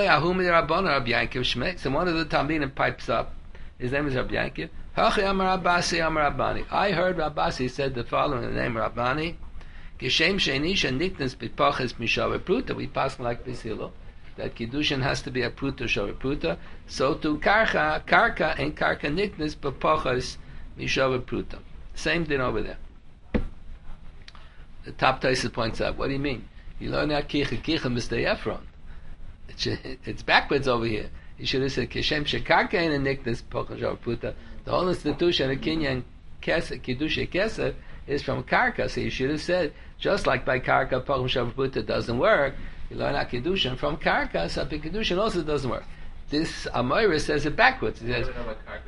Talmidim pipes up. His name is Rabbi Yankiv. I heard Rabasi said the following in the name of Rabbani. We pass like Bisilo, that Kiddushin has to be a pruta shavar pruta. So to karka and karka niknas b'pachas mishavar pruta. Same thing over there. The top Taisa points out, what do you mean? You learn that kicha Mr. Ephron. It's backwards over here. You should have said kishem shekarka and niknas b'pachas mishavar pruta. The whole institution of Kinyan Kiddusha Kesef is from karka. So you should have said, just like by karka pachas mishavar pruta doesn't work, you learn out Kiddushin from karka, so Kiddushin also doesn't work. This Amoira says it backwards. He says,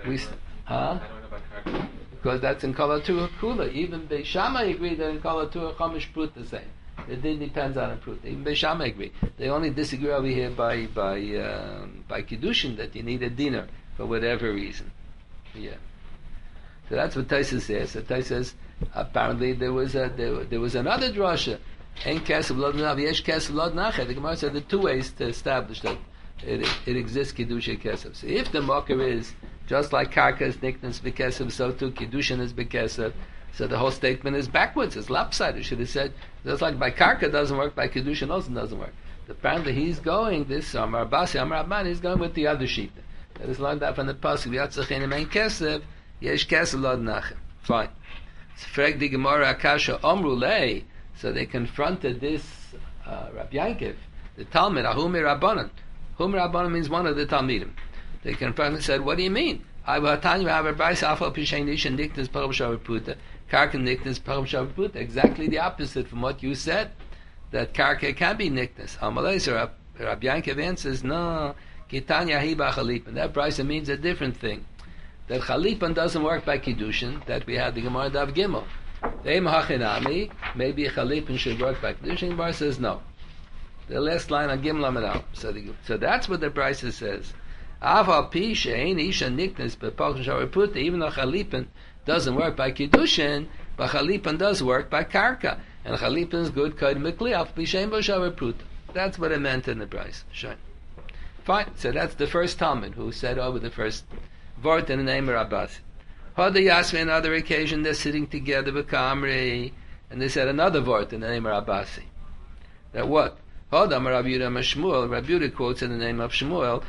because that's in Kalatura Kula. Even Beishamai agree that in Kalatura Chomish Prut the same. It depends on a Prut. Even Beishamai agree. They only disagree over here by Kiddushin that you need a dinner for whatever reason. Yeah. So that's what Taisa says. So Taisa says apparently there was another drasha. Ein kesef lo d'nav, yesh kesef lo d'nachet. The Gemara said there are two ways to establish that it exists Kiddusha Kesef. So if the mocker is just like karka is niknas b'kesef, so too Kiddushin is b'kesef. So the whole statement is backwards. It's lopsided. You should have said just like by karka doesn't work, by Kiddushin also doesn't work. Apparently he's going this Amar Abasi, Amar Abban. He's going with the other sheet. That is learned out from the pasuk. V'yatzachin ein kesef, yesh kesef lo d'nachet. Fine. Frag the Gemara Akasha Omru lei. So they confronted this Rabbi Yankiv, the Talmud, Ahumi Rabbanan. Ahumi Rabbanan means one of the Talmidim. They confronted and said, what do you mean? Exactly the opposite from what you said, that karka can be niknas. Amalei, Rabbi Yankiv answers, no, Kitanya hiba chalipan. That brisa means a different thing. That chalipan doesn't work by Kiddushin, that we had the Gemara Dav Gimel. Maybe a chalipin should work by Kiddushin. Bar says no. The last line on Gimel Amidal. So that's what the Brisa says. Aval pi she'ein isha niknas b'pachas shavar, even though chalipin doesn't work by Kiddushin, but chalipin does work by karka, and chalipin is good kod mikli af pi she'ein b'shavar pruta. That's what it meant in the Brisa. Sure. Fine. So that's the first Talmud who said over the first word in the name of Abbas. Hoda Yasmi, another occasion, they're sitting together with Kamri, and they said another word in the name of Abbasi. That what? Hoda Amar Rabbi Yehuda Shmuel, Rabbi Yehuda quotes in the name of Shmuel,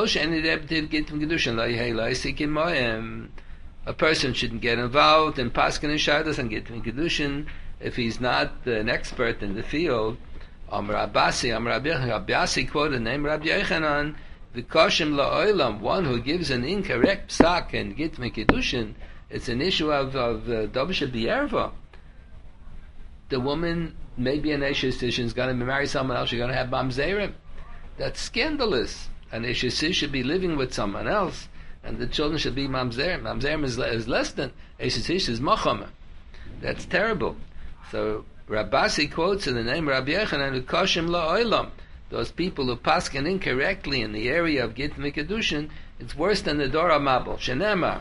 a person shouldn't get involved in Paskin and Shadas and get in Kedushin if he's not an expert in the field. Amar Abbasi quoted the name of Rabbi Yochanan, V'koshim la'olam, one who gives an incorrect psak and gitme Kiddushin, it's an issue of Dobisha B'yerva. The woman may be an Eshes she's going to marry someone else, she's going to have mamzerim. That's scandalous. An Eshes should be living with someone else, and the children should be mamzerim. Mamzerim is less than Eshes is mochama. That's terrible. So Rabasi quotes in the name of Rabbi Yochanan, V'koshim la'olam. Those people who paskin incorrectly in the area of Git Mikadushin, it's worse than the Dora Mabel. Shenema.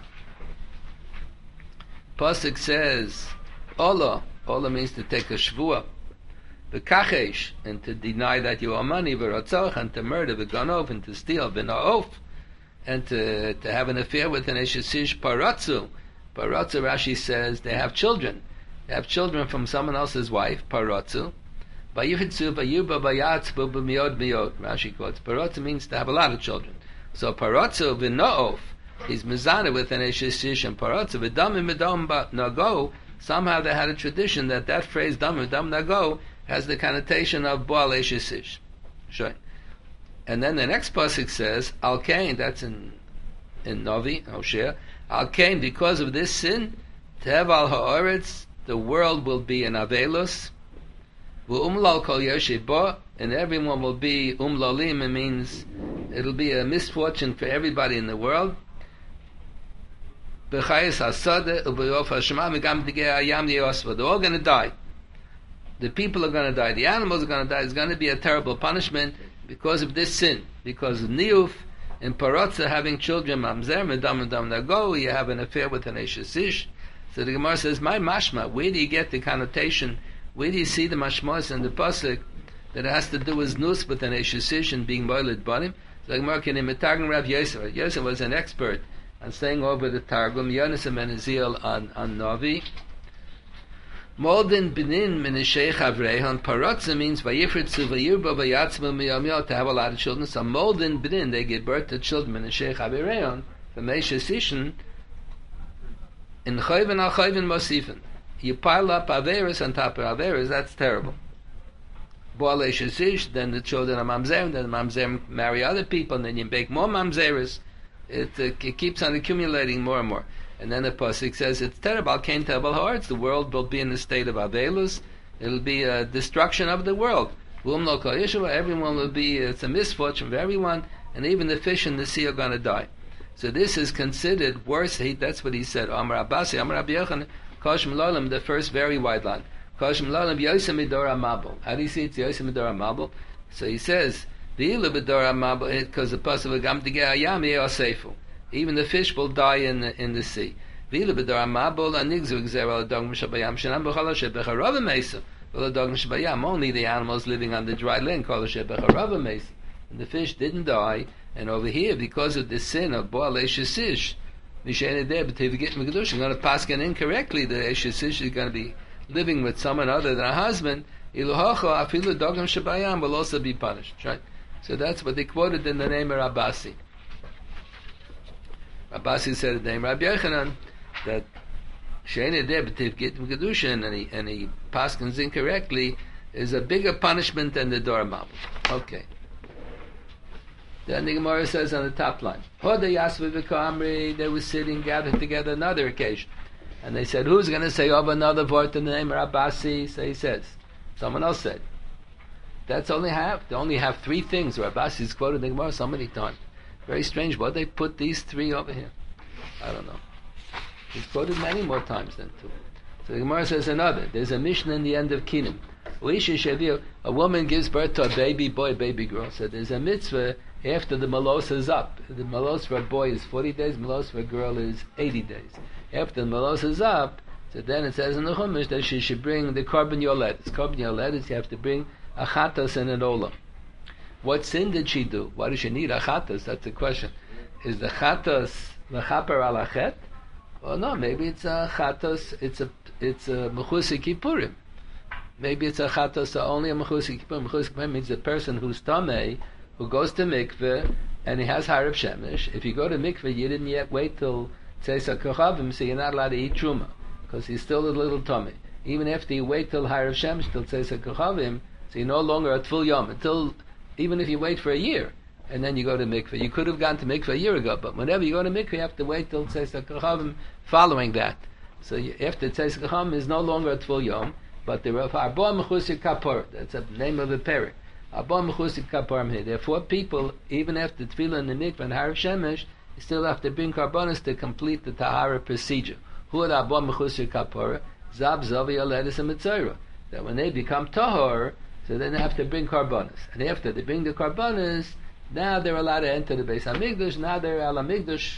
Pasuk says, Ola means to take a shvua. V'kachesh, and to deny that you owe money, v'rotzach, and to murder, v'ganov, and to steal, v'na'of. and to have an affair with an Eshes Ish Paratzu. Paratzu, Rashi says, they have children. They have children from someone else's wife, Paratzu. Vayifitzu vayuba vayatzbu b'miod miod. Rashi quotes. Paratzu means to have a lot of children. So Paratzu v'no'of, he's mizana with an Eshes Ish, and Paratzu v'damim v'dam nago. Somehow they had a tradition that phrase damim v'dam nago has the connotation of Baal Eshes Ish. Sure. And then the next pasuk says, Al Kain, that's in Novi, Hosea, Al Kain, because of this sin, Tev al ha'oretz, the world will be in Avelus, V'umlal kol yoshev bo, and everyone will be umlalim, it means it'll be a misfortune for everybody in the world. B'chayis hasadeh, u'b'yof ha'shema, v'gam tigei ha'yam yeosva. They're all going to die. The people are going to die. The animals are going to die. It's going to be a terrible punishment because of this sin. Because of Niyuf and Parotza having children, Mamzer, Medam Nago, you have an affair with an Eshes Ish. So the Gemara says, my mashma, where do you get the connotation? Where do you see the mashmas in the pasuk that it has to do with nus with an Eshes Ish and being boiled bonim? So the Gemara can imitate Rav Yosef. Yosef was an expert on saying over the Targum, Yonas and Menazil on Novi. Molden benin minisheich avreihan. Parotza means vayifritzu vayirba vayatzmu miyamiyot, to have a lot of children. So molden benin, they give birth to children minisheich avreihan. The Eshes Ish in chayvin al chayvin mosifin. You pile up averis on top of averis. That's terrible. Baal Eshes Ish, then the children are mamzer, then the mamzer marry other people, and then you make more mamzeris. It keeps on accumulating more and more. And then the pasuk says it's terrible. Kain tevel ha'aretz. The world will be in a state of avelus. It'll be a destruction of the world. Everyone will be. It's a misfortune for everyone, and even the fish in the sea are going to die. So this is considered worse. That's what he said. Amar Abasi, Amar Rabbi Yochanan, Kosh Melalim, the first very wide line. Kosh Melalim Yosem Midor Amabel. How do you see it's Yosem Midor Amabel? So he says the Ilu Midor Amabel, because the pasuk Gam Tigei Hayam Yeoseifu. Even the fish will die in the sea. Only the animals living on the dry land. And the fish didn't die. And over here, because of the sin of Baal Eshes Ish, you're going to pass incorrectly. The Eshes Ish is going to be living with someone other than a husband. Will also be punished. Right? So that's what they quoted in the name of Rabasi. Rabasi said the name Rabbi Yochanan that Shein Edeh B'Tivgit M'Kedushin and he paskins incorrectly is a bigger punishment than the Dor Mabul. Okay. Then the Gemara says on the top line, Hoda Yasvi V'Kamri, they were sitting gathered together another occasion. And they said, who's going to say of another word in the name of Rabasi? So he says, someone else said. They only have three things. Rabasi is quoted in the Gemara so many times. Very strange. Why they put these three over here? I don't know. He's quoted many more times than two. So the Gemara says another. There's a Mishnah in the end of Kinim. A woman gives birth to a baby boy, baby girl. So there's a mitzvah after the malos is up. The malos for a boy is 40 days. Malos for a girl is 80 days. After the malos is up, so then it says in the Chumash that she should bring the korban yoledes. Korban yoledes, you have to bring a chatas and an olam. What sin did she do? Why does she need a chatas? That's the question. Is the chatas mechaper al achet? Well, no. Maybe it's a chatas. It's a mechusik kippurim. Maybe it's a chatas only a mechusik kippurim. Mechusik kippurim means the person who's tamei, who goes to mikveh and he has harav shemesh. If you go to mikveh, you didn't yet wait till tzesa kochavim, so you're not allowed to eat truma because he's still a little tamei. Even after you wait till harav shemesh, till tzesa kochavim, so you're no longer at full yom until. Even if you wait for a year, and then you go to mikveh. You could have gone to mikveh a year ago, but whenever you go to mikveh, you have to wait till Tzeis HaKochavim following that. So after Tzeis HaKochavim is no longer at full yom, but there are Arba Mechusik Kapor. That's the name of the parak. Arba Mechusik Kapor here. There are 4 people, even after Tefillah in the mikveh and Harav Shemesh, you still have to bring karbonos to complete the Tahara procedure. Who are the Arba Mechusik Kapor? Zab, Zavi, Aledis, and Mitzayra. That when they become Tahor, so then they have to bring karbanos. And after they bring the karbanos, now they're allowed to enter the Beis HaMikdash. Now they're Al HaMikdash,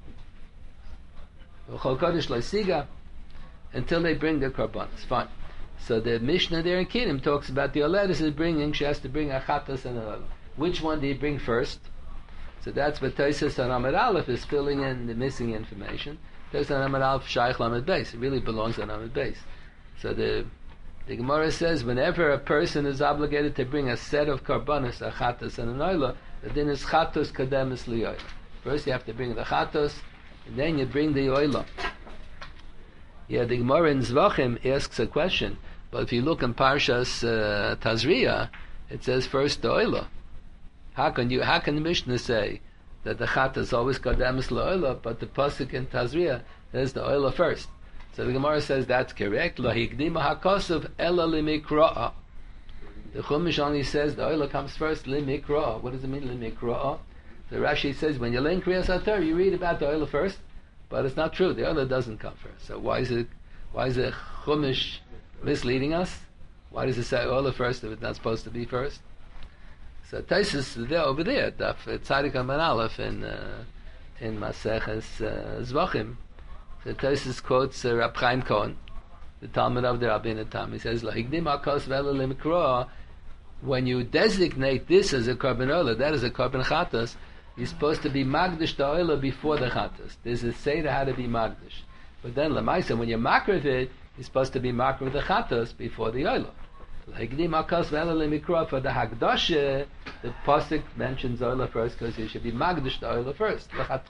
Chol Kodesh Loisiga, until they bring the karbanos. Fine. So the Mishnah there in Kinim talks about the Oledis is bringing, she has to bring a chatas and a olam. Which one do you bring first? So that's what Tosfos on Amud Aleph is filling in the missing information. Tosfos on Amud Aleph Shaykh Lamed Beis. It really belongs on Amud Beis. So the Gemara says whenever a person is obligated to bring a set of karbanos, a chatos and an oila, the din is chatos kademis li'oila. First you have to bring the chatos, and then you bring the oila. Yeah, the Gemara in Zvachim asks a question, but if you look in Parshas Tazria, it says first the oila. How can the Mishnah say that the chatos always kademis li'oila, but the pasuk in Tazria says the oila first? So the Gemara says that's correct. Lo hikdima hakosov ela limikra'a. The Chumash only says the oila comes first limikra'a. What does it mean limikra'a? The Rashi says when you learn Kriyas HaTorah, you read about the oila first, but it's not true. The oila doesn't come first. So why is the Chumash misleading us? Why does it say oila first if it's not supposed to be first? So Tosfos there over there, Daf Tzadik Amud Aleph in Maseches Zvachim. The Tosfos quotes Rab Chaim Cohen, the Talmud of the Rabbeinu Tam. He says, when you designate this as a korban oila, that is a korban chatas, you're supposed to be magdish the oila before the chatas. There's a seder how to be magdish. But then lemaisa, when you're makriv it, you're supposed to be makriv the chatas before the oila. For the Hagdasha, the pasuk mentions oila first because you should be magdish the oila first.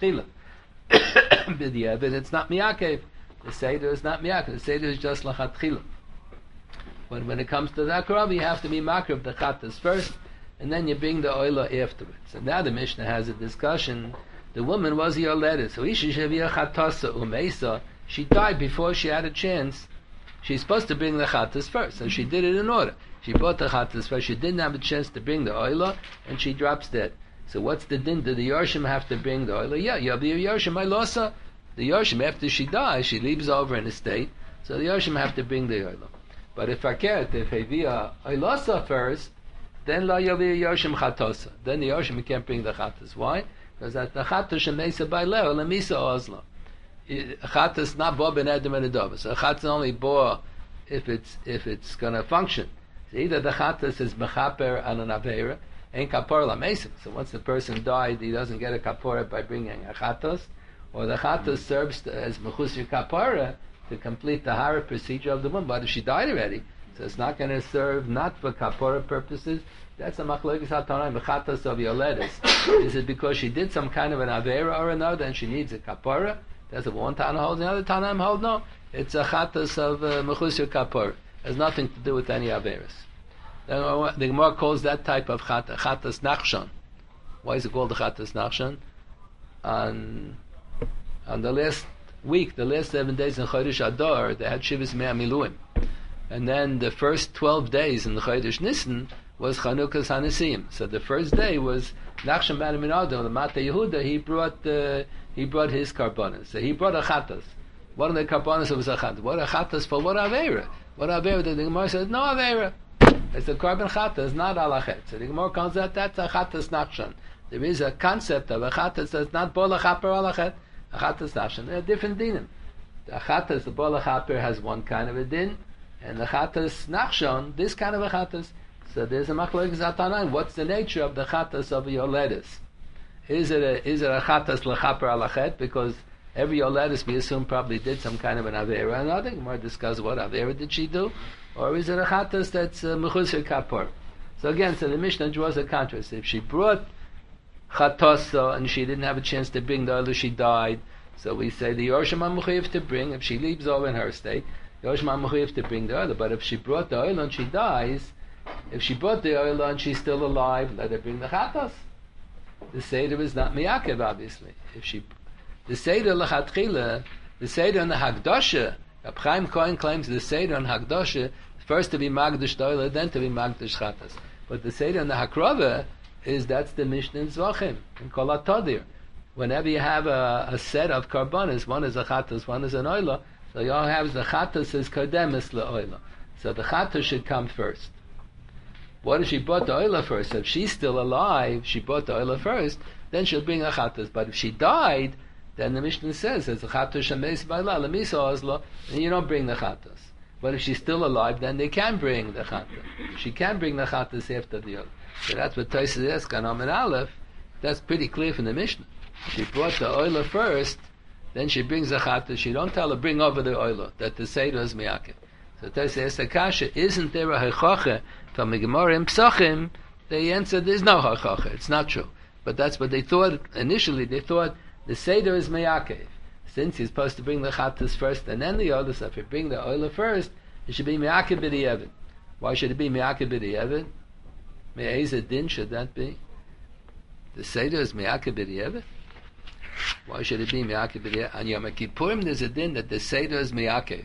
But it's not miyakev. The seder is not miyakev. The seder is just lachatchila. But when it comes to the akrav, you have to be makriv the chatas first, and then you bring the oila afterwards. So now the Mishnah has a discussion. The woman was yoledet, so isha shavia chatasa umeisa. She died before she had a chance. She's supposed to bring the chatas first, so she did it in order. She brought the chatas first. She didn't have a chance to bring the oila, and she drops dead. So what's the din? Do the Yorshim have to bring the oila? Yeah, you have the Yorshim Ilosa. The Yorshim, after she dies, she leaves over an estate, so the Yorshim have to bring the oila. But if Hevia Ilosa first, then La Yavi Yorshim Chatosa. Then the Yorshim can't bring the chatas. Why? Because at the chatas Shemesa by Leo, Lemisa Ozla. Chatas not bo ben Edom and Adova. So chatas only bo if it's going to function. So either the chatas is mechaper and an aveira, ain't kapor la mesim. So once the person died, he doesn't get a kapora by bringing a chatos, or the chatos serves as mechusir kapora to complete the hara procedure of the woman. But if she died already, so it's not going to serve not for kapora purposes. That's a machlokes haTanaim chatos of yoledes. Is it because she did some kind of an avera or another, and she needs a kapora? That's what one Tana holds. The other Tanaim hold no. It's a chatos of mechusir kapora. It has nothing to do with any averas. The Gemara calls that type of chatas nachshon. Why is it called the chatas nachshon? On the last week, the last 7 days in Chodesh Adar, they had Shivas Mea Miluim. And then the first 12 days in the Chodesh Nisan was Chanukah's Hanesiim. So the first day was Nachshon ben Aminadab, the Mata Yehuda, he brought his karbonas. So he brought a chatas. One of the karbonas was a chatas. What a chatas for? What avera? What avera? The Gemara says, no avera. It's a korban chatas, not alachet. So the Gemara calls that's a chatas nachshon. There is a concept of a chatas that's not bola chaper alachet. A chatas nachshon. There are different dinim. The chatas, the bola chaper has one kind of a din, and the chatas nachshon, this kind of a chatas. So there's a machlokes haTanaim. What's the nature of the chatas of yoledes? Is it a chatas lechaper alachet? Because every yoledes we assume probably did some kind of an avera. And I think more discuss what avera did she do. Or is it a chatas that's mechusir kapor? So again, so the Mishnah draws a contrast. If she brought chatosa and she didn't have a chance to bring the oila, she died. So we say the Yorshim HaMechuyev to bring. If she leaves over in her state, Yorshim HaMechuyev to bring the oila. But if she brought the oila and she dies, if she brought the oila and she's still alive, let her bring the chatas. The seder is not miyakev, obviously. The seder lechatchila, the seder and the hagdasha. Rab Chaim Cohen claims the seder and hagdasha first to be magdish doila, then to be magdish chatas. But the seder and the hakrava that's the Mishnah in Zvachim in Kol HaTadir. Whenever you have a set of karbonas, one is a chatas, one is an oila, so you all have the chatas is kodemis leoila. So the chatas should come first. What if she brought the oila first? So if she's still alive, she brought the oila first, then she'll bring a chatas. But if she died, then the Mishnah says, "It's a chatas shemeis ba'la lemisa ozla," and you don't bring the chatas. But if she's still alive, then they can bring the chatas. She can bring the chatas after the oila. So that's what Tosfos asks on Amud Aleph. That's pretty clear from the Mishnah. She brought the oila first, then she brings the chata. She don't tell her bring over the oila, that the seder is miyakev. So Taisa asks the kasha, isn't there a hachacha from the Gemara in Psachim? They answered, there's no hachacha. It's not true. But that's what they thought. Initially, they thought the seder is miyakev. Since he's supposed to bring the chatas first and then the oila, so if you bring the oila first, it should be miyakev b'di'evid. Why should it be miyakev b'di'evid? Me'ezeh din should that be? The seder is miyakev b'di'evid? Why should it be miyakev b'di'evid? On Yom Kippurim there's a din that the seder is miyakev.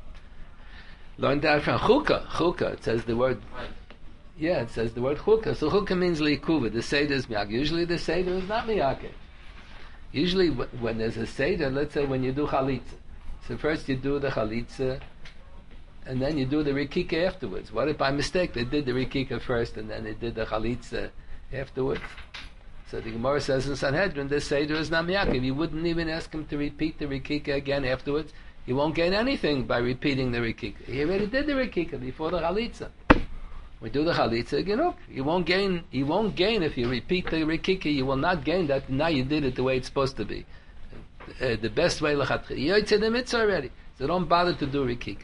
Learned that from Chukah. It says the word. Yeah, it says the word Chukah. So Chukah means liikuva. The seder is miyakev. Usually the seder is not miyakev. Usually when there's a seder, let's say when you do chalitza. So first you do the chalitza, and then you do the rikika afterwards. What if by mistake they did the rikika first and then they did the chalitza afterwards? So the Gemara says in Sanhedrin, this seder is not miyakev. You wouldn't even ask him to repeat the rikika again afterwards. You won't gain anything by repeating the rikika. He already did the rikika before the chalitza. We do the chalitza, you won't gain if you repeat the rikika. You will not gain that. Now you did it the way it's supposed to be. The best way l'chatchila. You said the mitzvah already, so don't bother to do rikika.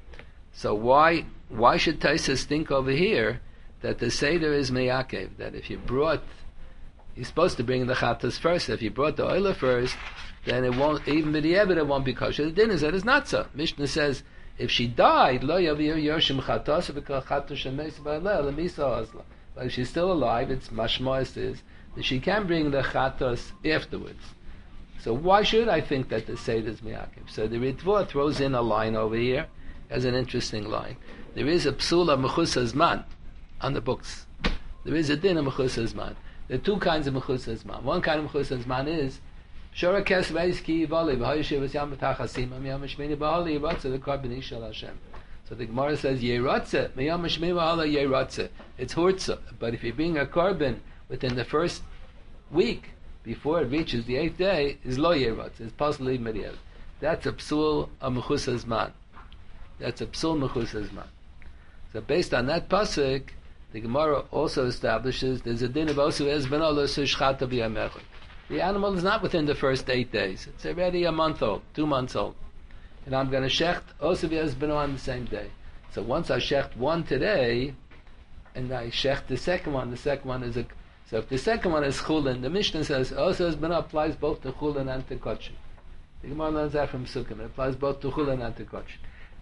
So why should Taisus think over here that the seder is meyakev? That if you brought, you're supposed to bring the chatas first. If you brought the oila first, then it won't, even b'di'evid it won't be kosher. The din is that it's not so. Mishnah says, if she died, lo yavir yoshim chatos because chatos shemes ba'aleh lemisa azla. But if she's still alive, it's mashmois is that she can bring the chatos afterwards. So why should I think that the seder is meyakev? So the Ritva throws in a line over here as an interesting line. There is a psula mechusas zman on the books. There is a din of mechusas zman. There are two kinds of mechusas zman. One kind of mechusas zman is shora kes veis ki yivali v'hoyeshiv yam b'tachasim am yam shmini b'hali yiratze the korban ishal Hashem. So the Gemara says yiratze miyam shmini b'hali yiratze. It's hurtza. But if you bring a korban within the first week before it reaches the 8th day, is lo yiratze. It's possibly mediev. That's a psul of mechusas zman. That's a psul mechusas zman. So based on that pasuk, the Gemara also establishes there's a din of osu ezbeno lo sushchata b'yamechot. The animal is not within the first 8 days. It's already a month old, 2 months old. And I'm going to shecht osu ezbeno on the same day. So once I shecht one today, and I shecht the second one is a... So if the second one is chulin, the Mishnah says osu ezbeno applies both to chulin and to kotchin. The Gemara learns that from Sukkim. It applies both to chulin and to kotchin.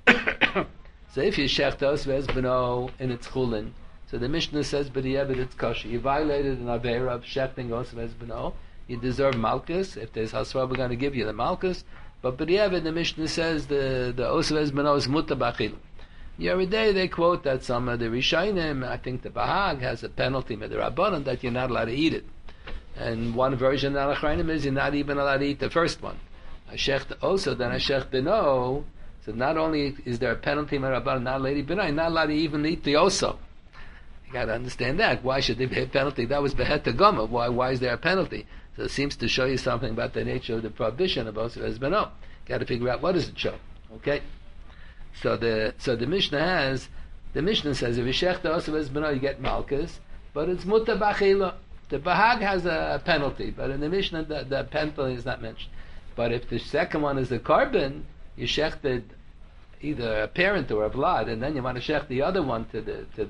So if you shecht osu ezbeno in its chulin, so the Mishnah says, but it's kosher. You violated an avera of shechting osu ezbeno. You deserve malchus. If there's hasra, we're going to give you the malchus. But b'di'evid, the Mishnah says the osu ezbeno is muta b'achil. Every day they quote that some of the Rishayim, I think the Bahag has a penalty with the Rabbanan that you're not allowed to eat it. And one version of the Achrayim is you're not even allowed to eat the first one. I shecht osu, then I shecht beno. So not only is there a penalty with Rabbanan, not allowed to eat beno, you're not allowed to even eat the osu. You got to understand that. Why should there be a penalty? That was behet goma. Why is there a penalty? So it seems to show you something about the nature of the prohibition of osu ezbeno. Got to figure out what does it show. Okay. So the Mishnah says if you shech the osu ezbeno you get malchus, but it's muta b'achila. The Bahag has a penalty, but in the Mishnah the penalty is not mentioned. But if the second one is the korban, you shechted either a parent or a vlad, and then you want to shech the other one to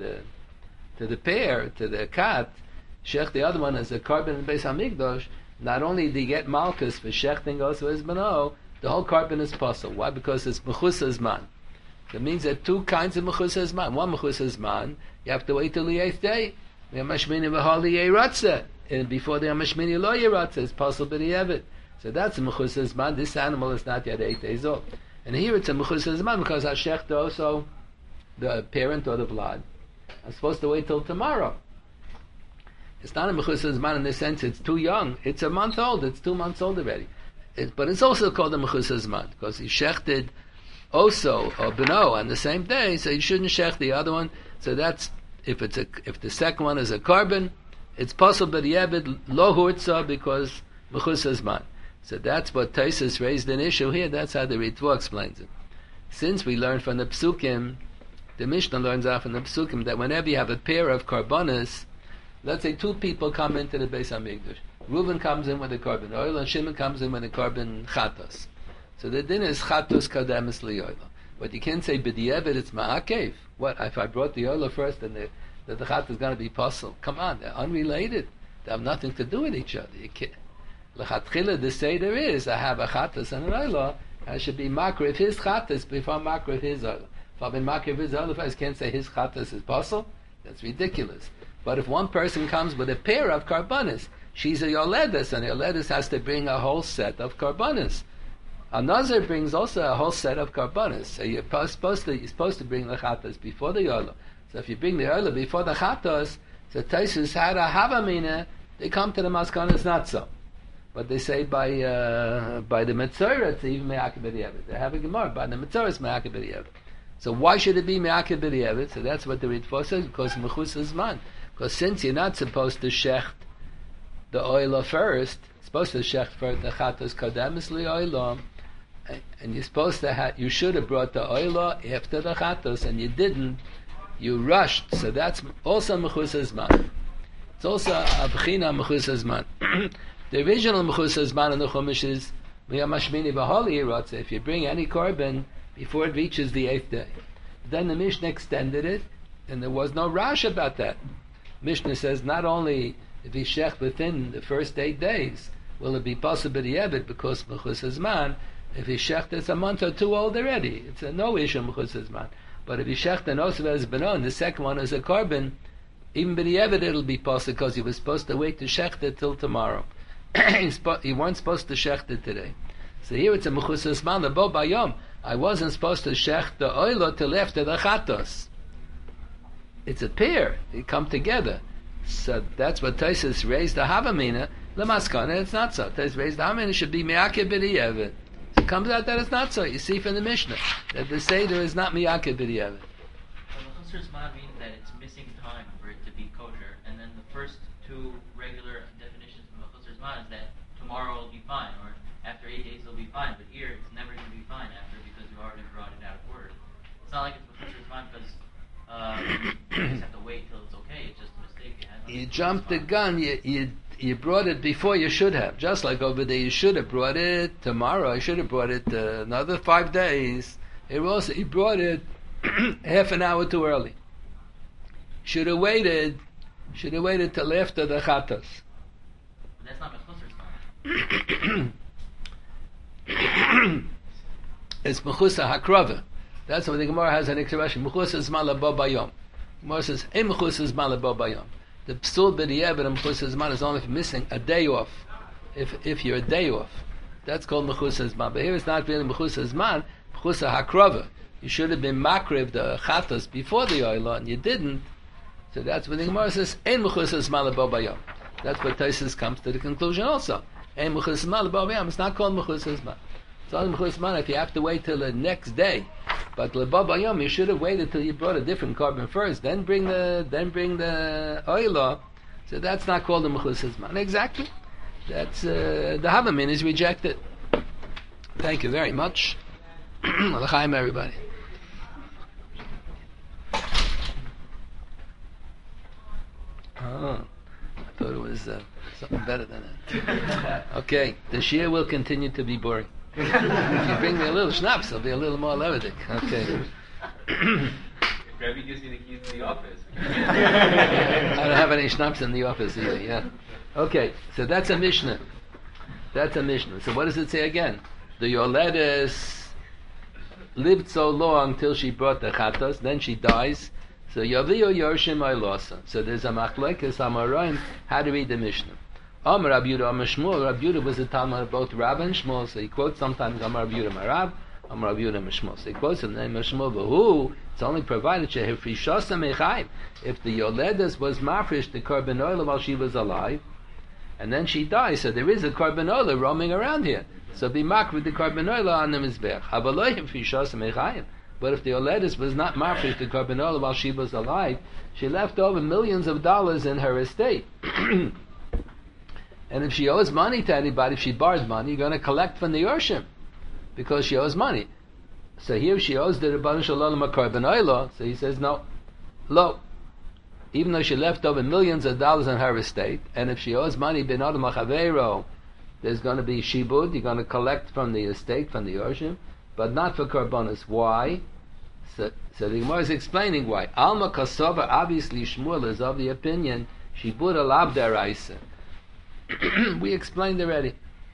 the pair, to the cat, shech the other one as a korban in Beis Hamikdash. Not only do you get malchus for shechting osu ezbeno, the whole korban is possible. Why? Because it's mechusas zman. That means there are two kinds of mechusas zman. One mechusas zman, you have to wait till the 8th day. And before the Amashmini lo yiratze, it's possible to have it. So that's a mechusas zman. This animal is not yet 8 days old. And here it's a mechusas zman because I shecht also the parent or the vlad. I'm supposed to wait till tomorrow. It's not a mechusas zman in the sense it's too young. It's a month old. It's 2 months old already. But it's also called a mechusas zman because he shechted oso or beno on the same day, so you shouldn't shech the other one. So that's if the second one is a korban, it's possible but yebid lo hurtza because mechusas zman. So that's what Taisus raised an issue here. That's how the Ritva explains it. Since we learn from the Psukim, the Mishnah learns out from the Psukim that whenever you have a pair of karbonis, let's say 2 people come into the Beis Hamikdash. Reuven comes in with the korban oil, and Shimon comes in with the korban chatos. So the din is chatos kademis li'oila. But you can't say b'di'evet it's ma'akev. What if I brought the oil first and the chatos is going to be puzzled? Come on, they're unrelated. They have nothing to do with each other. You can't. L'chatchila, the seder is I have a chatos and an oil. I should be makriv his chatos before makriv his oil. If I've been makriv his oil, if I can't say his chatos is puzzled, that's ridiculous. But if one person comes with a pair of karbanis, she's a yoledes, and yoledes has to bring a whole set of karbanis. A nazir brings also a whole set of karbanis. So you're supposed to bring the chatos before the yola. So if you bring the yola before the chatos, so Taisus had a havamina, they come to the maskana, it's not so. But they say by the Metzora it's even me'akeh b'di'evet. They have a gemara by the Metzora it's me'akeh b'di'evet. So why should it be me'akeh b'di'evet? So that's what the Ritva says, because mechus zman. Because since you're not supposed to shecht the oil first, supposed to shecht first the chatos kademis li'oilam, and you're supposed to you should have brought the oil after the chatos, and you didn't. You rushed, so that's also mechus zman. It's also a b'china mechus zman. The original mechus zman in the Chumash is miyamashmini v'holi yiratze. If you bring any korban before it reaches the 8th day, then the Mishnah extended it, and there was no rash about that. Mishnah says not only if he shech within the first 8 days will it be possible b'di'evet because mechus zman. If he shecht it's a month or two old already, it's a no issue mechus zman. But if he shecht an osv as benon, the second one is a korban, even b'di'evet it'll be possible because he was supposed to wait to shecht it till tomorrow. You weren't supposed to shecht it today. So here it's a mechus zman lebo bayom. I wasn't supposed to shecht the oilo till after the chatos. It's a pair. They come together. So that's what Taisus raised the havamina. Lemaskana, it's not so. Taisus raised the havamina should be me'akeh b'di'evet. So it comes out that it's not so. You see from the Mishnah that the seder is not me'akeh b'di'evet. So mechus zman means that it's missing time for it to be kosher, and then the first two regular definitions of mechus zman is that tomorrow will be fine, or after 8 days it'll be fine. But here it's never going to be fine after because you already brought it out of order. It's not like it's mechus zman because you just have to wait till it's okay. It's just a mistake. You jumped the gun. You brought it before you should have. Just like over there, you should have brought it tomorrow. I should have brought it another 5 days. He brought it half an hour too early. Should have waited till after the chatos. But that's not mechus zman. It's mechusa hakrava. That's what the Gemara has an expression. Mechusa zman lebo bayom. Gemara says, "Ein mechusa zman lebo bayom." The psul b'di'evet and mechusa zman is only if you're missing a day off. If you're a day off, that's called mechusa zman. But here it's not really mechusa zman. Mechusa hakrava. You should have been makriv the chatos before the oil, and you didn't. So that's when the Gemara says, "Ein mechusa zman lebo bayom." That's what Taisus comes to the conclusion also. Ein mechusa zman lebo bayom. It's not called mechusa zman. It's only mechus zman if you have to wait till the next day. But lebo bayom, you should have waited till you brought a different korban first, then bring the oil. So that's not called a mechus zman. Exactly. That's the havamin is rejected. Thank you very much. L'chaim, everybody. Oh, I thought it was something better than that. Okay, the shiur will continue to be boring. If you bring me a little schnapps, it'll be a little more levitic. Okay. Rabbi gives me the keys to the office. I don't have any schnapps in the office either, yeah. Okay, so that's a Mishnah. So what does it say again? The Yoledes lived so long till she brought the chatos, then she dies. So Yaviyo Yorshim Aylosa. So there's a machlekes Amoraim how to read the Mishnah. Amar Rabbi Yehuda, Amar Shmuel. Rabbi Yehuda was a Talmud of both Rav and Shmuel, so he quotes sometimes Amar Rabbi Yehuda Marav, Amar Rabbi Yehuda Shmuel. So he quotes the name of Shmuel, but who? It's only provided Shehefrishasa Mechayim. If the Yoledes was mafresh the korban oil while she was alive, and then she dies, so there is a korban oil roaming around here. So be marked with the korban oil on the mizbech. Habaloi Hefrishasa Mechayim. But if the Yoledes was not mafresh the korban oil while she was alive, she left over millions of dollars in her estate. And if she owes money to anybody, if she borrows money, you're going to collect from the Yorshim because she owes money. So here she owes the Rebbeinu Shalom a korban oilo. So he says no, lo. even though she left over millions of dollars in her estate, and if she owes money bin adam l'chaveiro, there's going to be shibud. You're going to collect from the estate, from the Yorshim, but not for korbanos. Why? So the Gemara is explaining why. Alma Kasova, obviously Shmuel is of the opinion shibud alab deraisa. We explained already.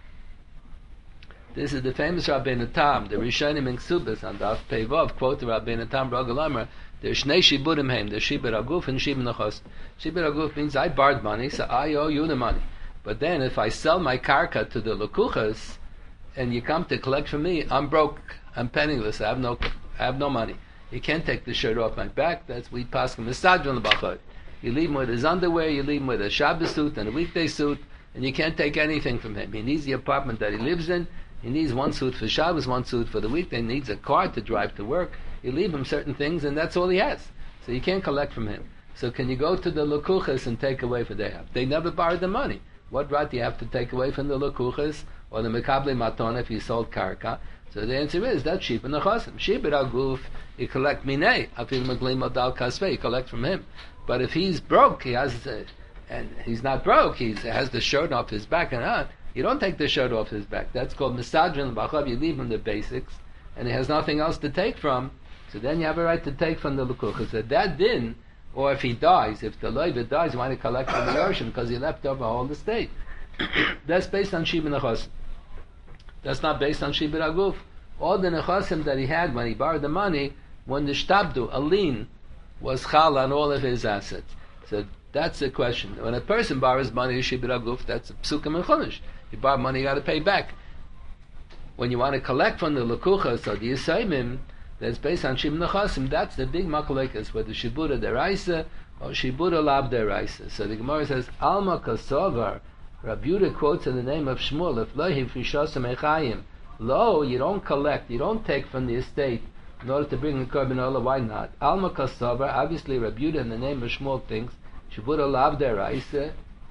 This is the famous Rabbeinu Tam, the Rishonim in Ksubas, on Daf Pevov, quote the Rabbeinu Tam Rogel Amar, there's Shnei Shiburim Heim, there's Shibur Aguf and Shibur Nachos. Shibur Aguf means I borrowed money, so I owe you the money. But then if I sell my karka to the Lekuchas, and you come to collect from me, I'm broke, I'm penniless, I have no money. You can't take the shirt off my back, that's we pass him Misadron L'Bachot. You leave him with his underwear, you leave him with a Shabbos suit and a weekday suit, and you can't take anything from him. He needs the apartment that he lives in, he needs one suit for Shabbos, one suit for the weekday, he needs a car to drive to work. You leave him certain things, and that's all he has. So you can't collect from him. So can you go to the Lekuchas and take away what they have? They never borrowed the money. What right do you have to take away from the Lekuchas or the Mekable Matona if you sold Karka? So the answer is that's Shibur Nechosim. Shibur Aguf, you collect Minei. Afil Meglim Adal Kasvei, you collect from him. But if he's broke, he has, and he's not broke, he has the shirt off his back and on. You don't take the shirt off his back. That's called Misadrin L'Bachov. You leave him the basics, and he has nothing else to take from. So then you have a right to take from the Lekuchas. So that din, or if he dies, if the Loiva dies, you want to collect from the Yorshim because he left over a whole estate. That's based on Shibur Nechosim. That's not based on Shibur Aguf. All the Nechosim that he had when he borrowed the money, when the Shtabdu, a lien, was chal on all of his assets. So that's the question. When a person borrows money, Shibur Aguf, that's a psukim and chumash. You borrow money, you got to pay back. When you want to collect from the Lekuchas or the Yisayimim, that's based on Shibur Nechosim, that's the big makalekas, whether Shibura deraisa or Shibura lab deraisa. So the Gemara says, Alma kasovar, Rabbi Yehuda quotes in the name of Shmuel, if lo hifrishosam echayim, lo, you don't collect, you don't take from the estate in order to bring the korban olah, why not? Alma kasovar, obviously Rabbi Yehuda in the name of Shmuel thinks, Shibura lab deraisa,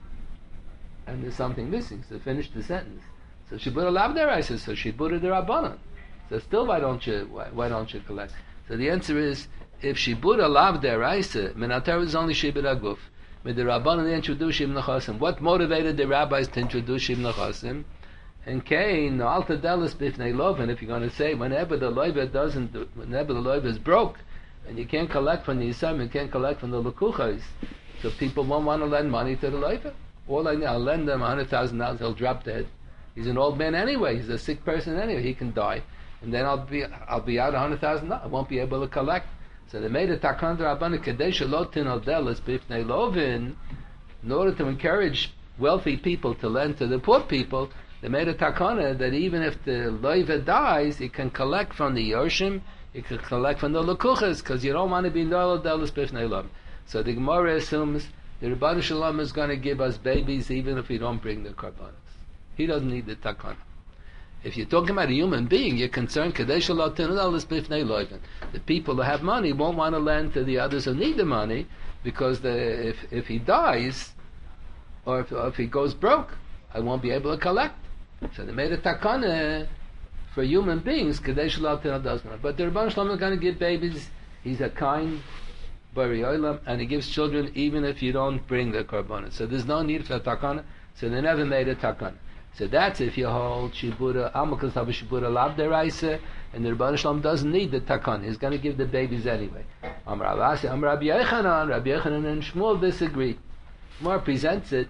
and there's something missing, so finish the sentence. So Shibura lab deraisa, so Shibura derabanan. So still, why don't you collect? So the answer is, if Shibura lav deraisa, Minatar is only Shibur Aguf. With the Rabbanan they introduced Shibur Nechosim. What motivated the rabbis to introduce Shibur Nechosim? And Cain, no alta delis bifnei loven. If you're going to say whenever the loiva is broke, and you can't collect from the Yisam, you can't collect from the Lekuchas, so people won't want to lend money to the loiva. All I need, I'll lend them $100,000, he'll drop dead. He's an old man anyway. He's a sick person anyway. He can die. And then I'll be out $100,000. I won't be able to collect. So they made a takana Rabbana Kadesha Lotin Aldelis Bifnei Lovin, in order to encourage wealthy people to lend to the poor people. They made a takana that even if the loiva dies, he can collect from the Yorshim, he can collect from the Lekuchas, because you don't want to be Noel Aldelis Bifnei Lovin. So the Gemara assumes the Rebbeinu Shalom is going to give us babies even if we don't bring the korbanos. He doesn't need the takana. If you're talking about a human being, you're concerned the people who have money won't want to lend to the others who need the money, because if he dies or if he goes broke, I won't be able to collect. So they made a takana for human beings, but the Rebbeinu Shalom is going to give babies. He's a kind Bari Olam, and he gives children even if you don't bring the korbanos. So there's no need for a takana. So they never made a takana. So that's if you hold Shibura, Amakas have a Shibura Lab deraisa, and the Rebbeinu Shalom doesn't need the takana. He's going to give the babies anyway. Amar Rabbi Yochanan and Shmuel disagree. More presents a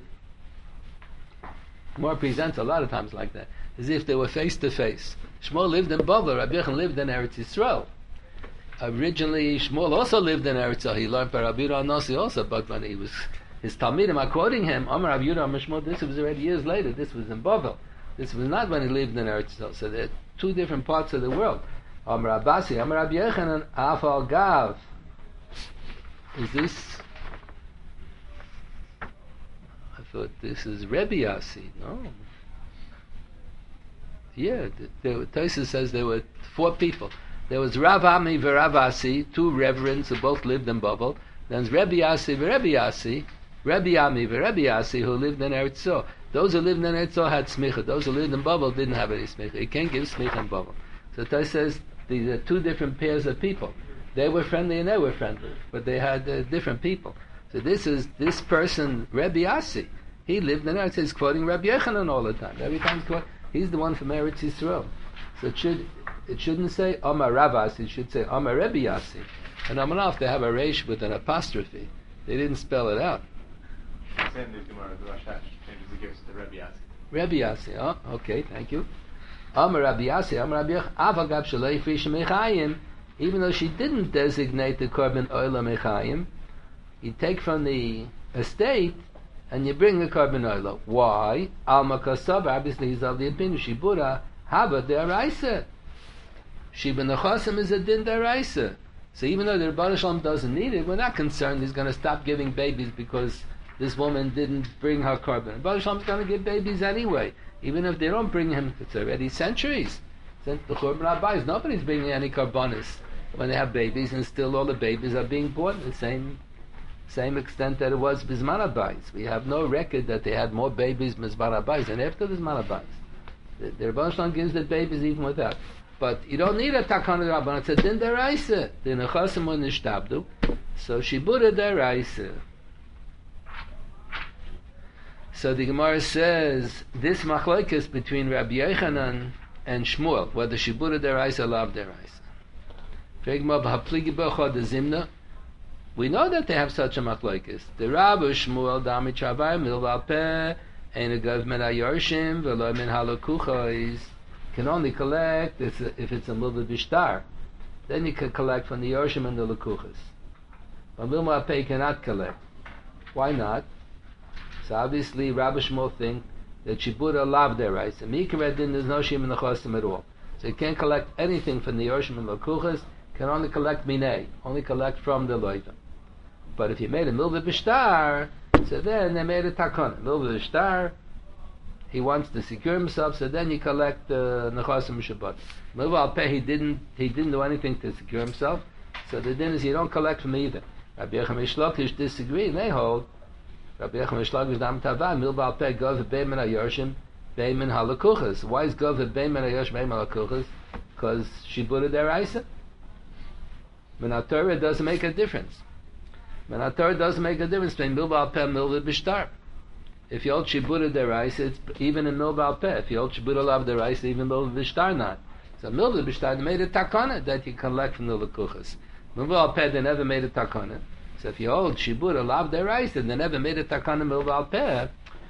lot of times like that, as if they were face to face. Shmuel lived in Bavel, Rabbi Yochanan lived in Eretz Yisrael. Originally, Shmuel also lived in Eretz Yisrael. He learned by Rabbi Yehuda Nasi also, but when he was his Talmidim are quoting him, Amar Rabbi Yehuda Mishmor, this was already years later, this was in Bavel. This was not when he lived in Eretz Yisrael. So there are two different parts of the world. Amar Abasi, Amar Rabbi Yochanan, Afal Gav. Is this? I thought this is Rebbe Yassi. No. Yeah, Tosfos says there were four people. There was Rav Ami v'Rav Asi, two reverends who both lived in Bavel. Then there's Rebbe Yassi v'Rebbe Yassi, Rebbe Ami v'Rebbe Yassi, who lived in Eretz Yisrael. Those who lived in Eretz Yisrael had smicha. Those who lived in Bavel didn't have any smicha. You can't give smicha in Bavel. So Tosfos says these are two different pairs of people. They were friendly and they were friendly, but they had different people. So this person, Rabbi Yassi. He lived in Eretz. He's quoting Rabbi Yochanan all the time. Every time he's the one from Eretz Yisrael. So it shouldn't say Amar Ravas. It should say Amar Rabbi Yassi. And Amar Aleph, they have a resh with an apostrophe. They didn't spell it out. Saying the Gemara, the Rashash changes the gears to Rabbi Yassi. Rabbi Yassi. Oh, okay, thank you. Amar Rabbi Yassi. Amar Rabbi Yochanan. Avagab Shalei Frish Mechayim. Even though she didn't designate the korban oila mechayim, you take from the estate and you bring the korban oila. Why? Alma kasav, obviously he's of the opinion, shibura, haba de'araisa. Shiba nechasim is a din de'araisa. So even though the Rebbeinu Shalom doesn't need it, we're not concerned he's going to stop giving babies because this woman didn't bring her korban. Rebbeinu Shalom's going to give babies anyway. Even if they don't bring him, it's already centuries. Since the korban abayis, nobody's bringing any korbanos when they have babies, and still all the babies are being born the same extent that it was Bisman Abayis. We have no record that they had more babies Bisman Abayis than after Bisman Abayis. The Rebbeinu Shalom gives the babies even without. But you don't need a Takana Rabban. It's a Din Deraisa. The Nechasim or Nishtabdu. So Shibura Deraisa. So the Gemara says this machlokes between Rabbi Yochanan and Shmuel, whether Shibura Deraisa or Lav Deraisa. We know that they have such a machlokes. The Rabbi Shmuel Dami Chavar Milval Peh and a government Ayorshim Velo Min Halakuchos can only collect if it's a Milval Bishtar. Then you can collect from the Yorshim and the Lakuchos. But Milval Peh cannot collect. Why not? So obviously Rabbi Shmuel think that Shibura Lav Deraisa. Mikra Din there's no Shim in the Chosim at all. So you can't collect anything from the Yorshim and Lakuchos. Can only collect minei, only collect from the loivim. But if you made a milva b'shtar, so then they made a takana. Milva b'shtar, he wants to secure himself, so then you collect the nechasim shabbat. Milva al peh, he didn't do anything to secure himself, so the din is you don't collect from either. Rabbi Yochanan Shlokish disagree, and they hold Rabbi Yochanan Shlokish dam tava milva al peh gov beimin ayorshim beimin halakuchas. Why is gov beimin ayorshim beimin halakuchas? Because shibura deraisa. Torah doesn't make a difference. Torah doesn't make a difference between milva al peh and milva b'shtar. If you hold shibura deraisa, it's even in milva al peh. If you hold shibura lav deraisa, even milva b'shtar not. So milva b'shtar, they made a takana that you collect from the lakuchas. Milva al peh, they never made a takana. So if you hold shibura lav deraisa, they never made a takana milva al peh.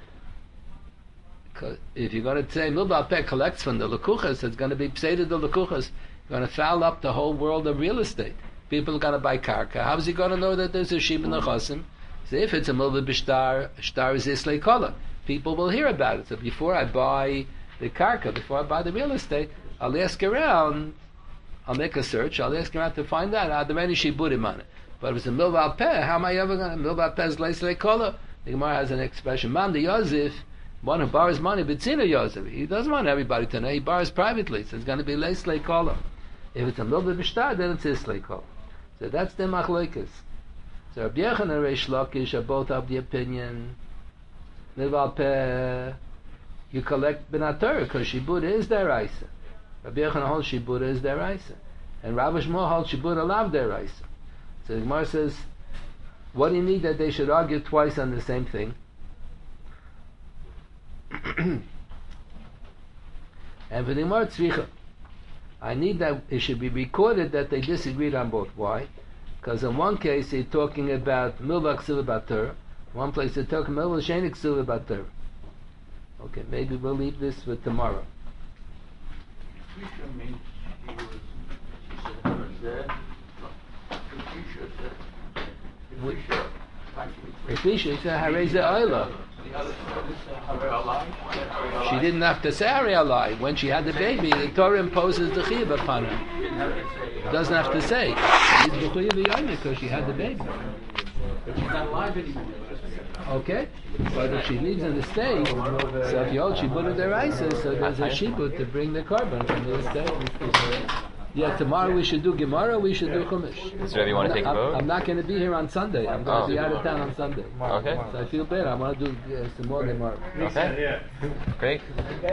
If you're going to say milva al peh collects from the lakuchas, it's going to be pseida the lakuchas. You're going to foul up the whole world of real estate. People are going to buy karka. How is he going to know that there's a sheep in the chosim? So if it's a milva b'shtar, shtar is islay kola. People will hear about it. So before I buy the karka, before I buy the real estate, I'll ask around, I'll make a search, I'll ask around to find out, are there any shiburim on it? But if it's a milva al peh, how am I ever going to, milva al peh is islay kola. The Gemara has an expression, man the Yosef, one who borrows money, b'tzina Yosef. He doesn't want everybody to know, he borrows privately, so it's going to be islay kola. If it's a milva b'shtar, then it's islay kola. So that's the machlokes. So Rabbi Yochanan and Reish Lakish are both of the opinion milva peh you collect b'nat Torah because shibura is deraisa. Rabbi Yochanan holds shibura is deraisa, and Rabbi Shmuel holds shibura lav deraisa. So the Gemara says, what do you need that they should argue twice on the same thing? And for the Gemara tzricha, I need that it should be recorded that they disagreed on both. Why? Because in one case they're talking about milva ksuva batur. One place they're talking milva sheni ksuva batur. Okay, maybe we'll leave this for tomorrow. Fisher means he was dead. The Fisher said hareza oila. She didn't have to say Ari Alai. When she had the baby, the Torah imposes the chiyuv upon her. Doesn't have to say. She's the chiyuv because she had the baby. But she's not alive anymore. Okay? But if she leaves in the state, so if you hold shibud deraisa, so there's a shibud to bring the korban from the estate. Yeah, tomorrow we should do Gemara, we should do Chumash. So if you want to take a vote? I'm not going to be here on Sunday. I'm going to be out of town on Sunday. Okay. So I feel better. I want to do some more Gemara. Okay. Great.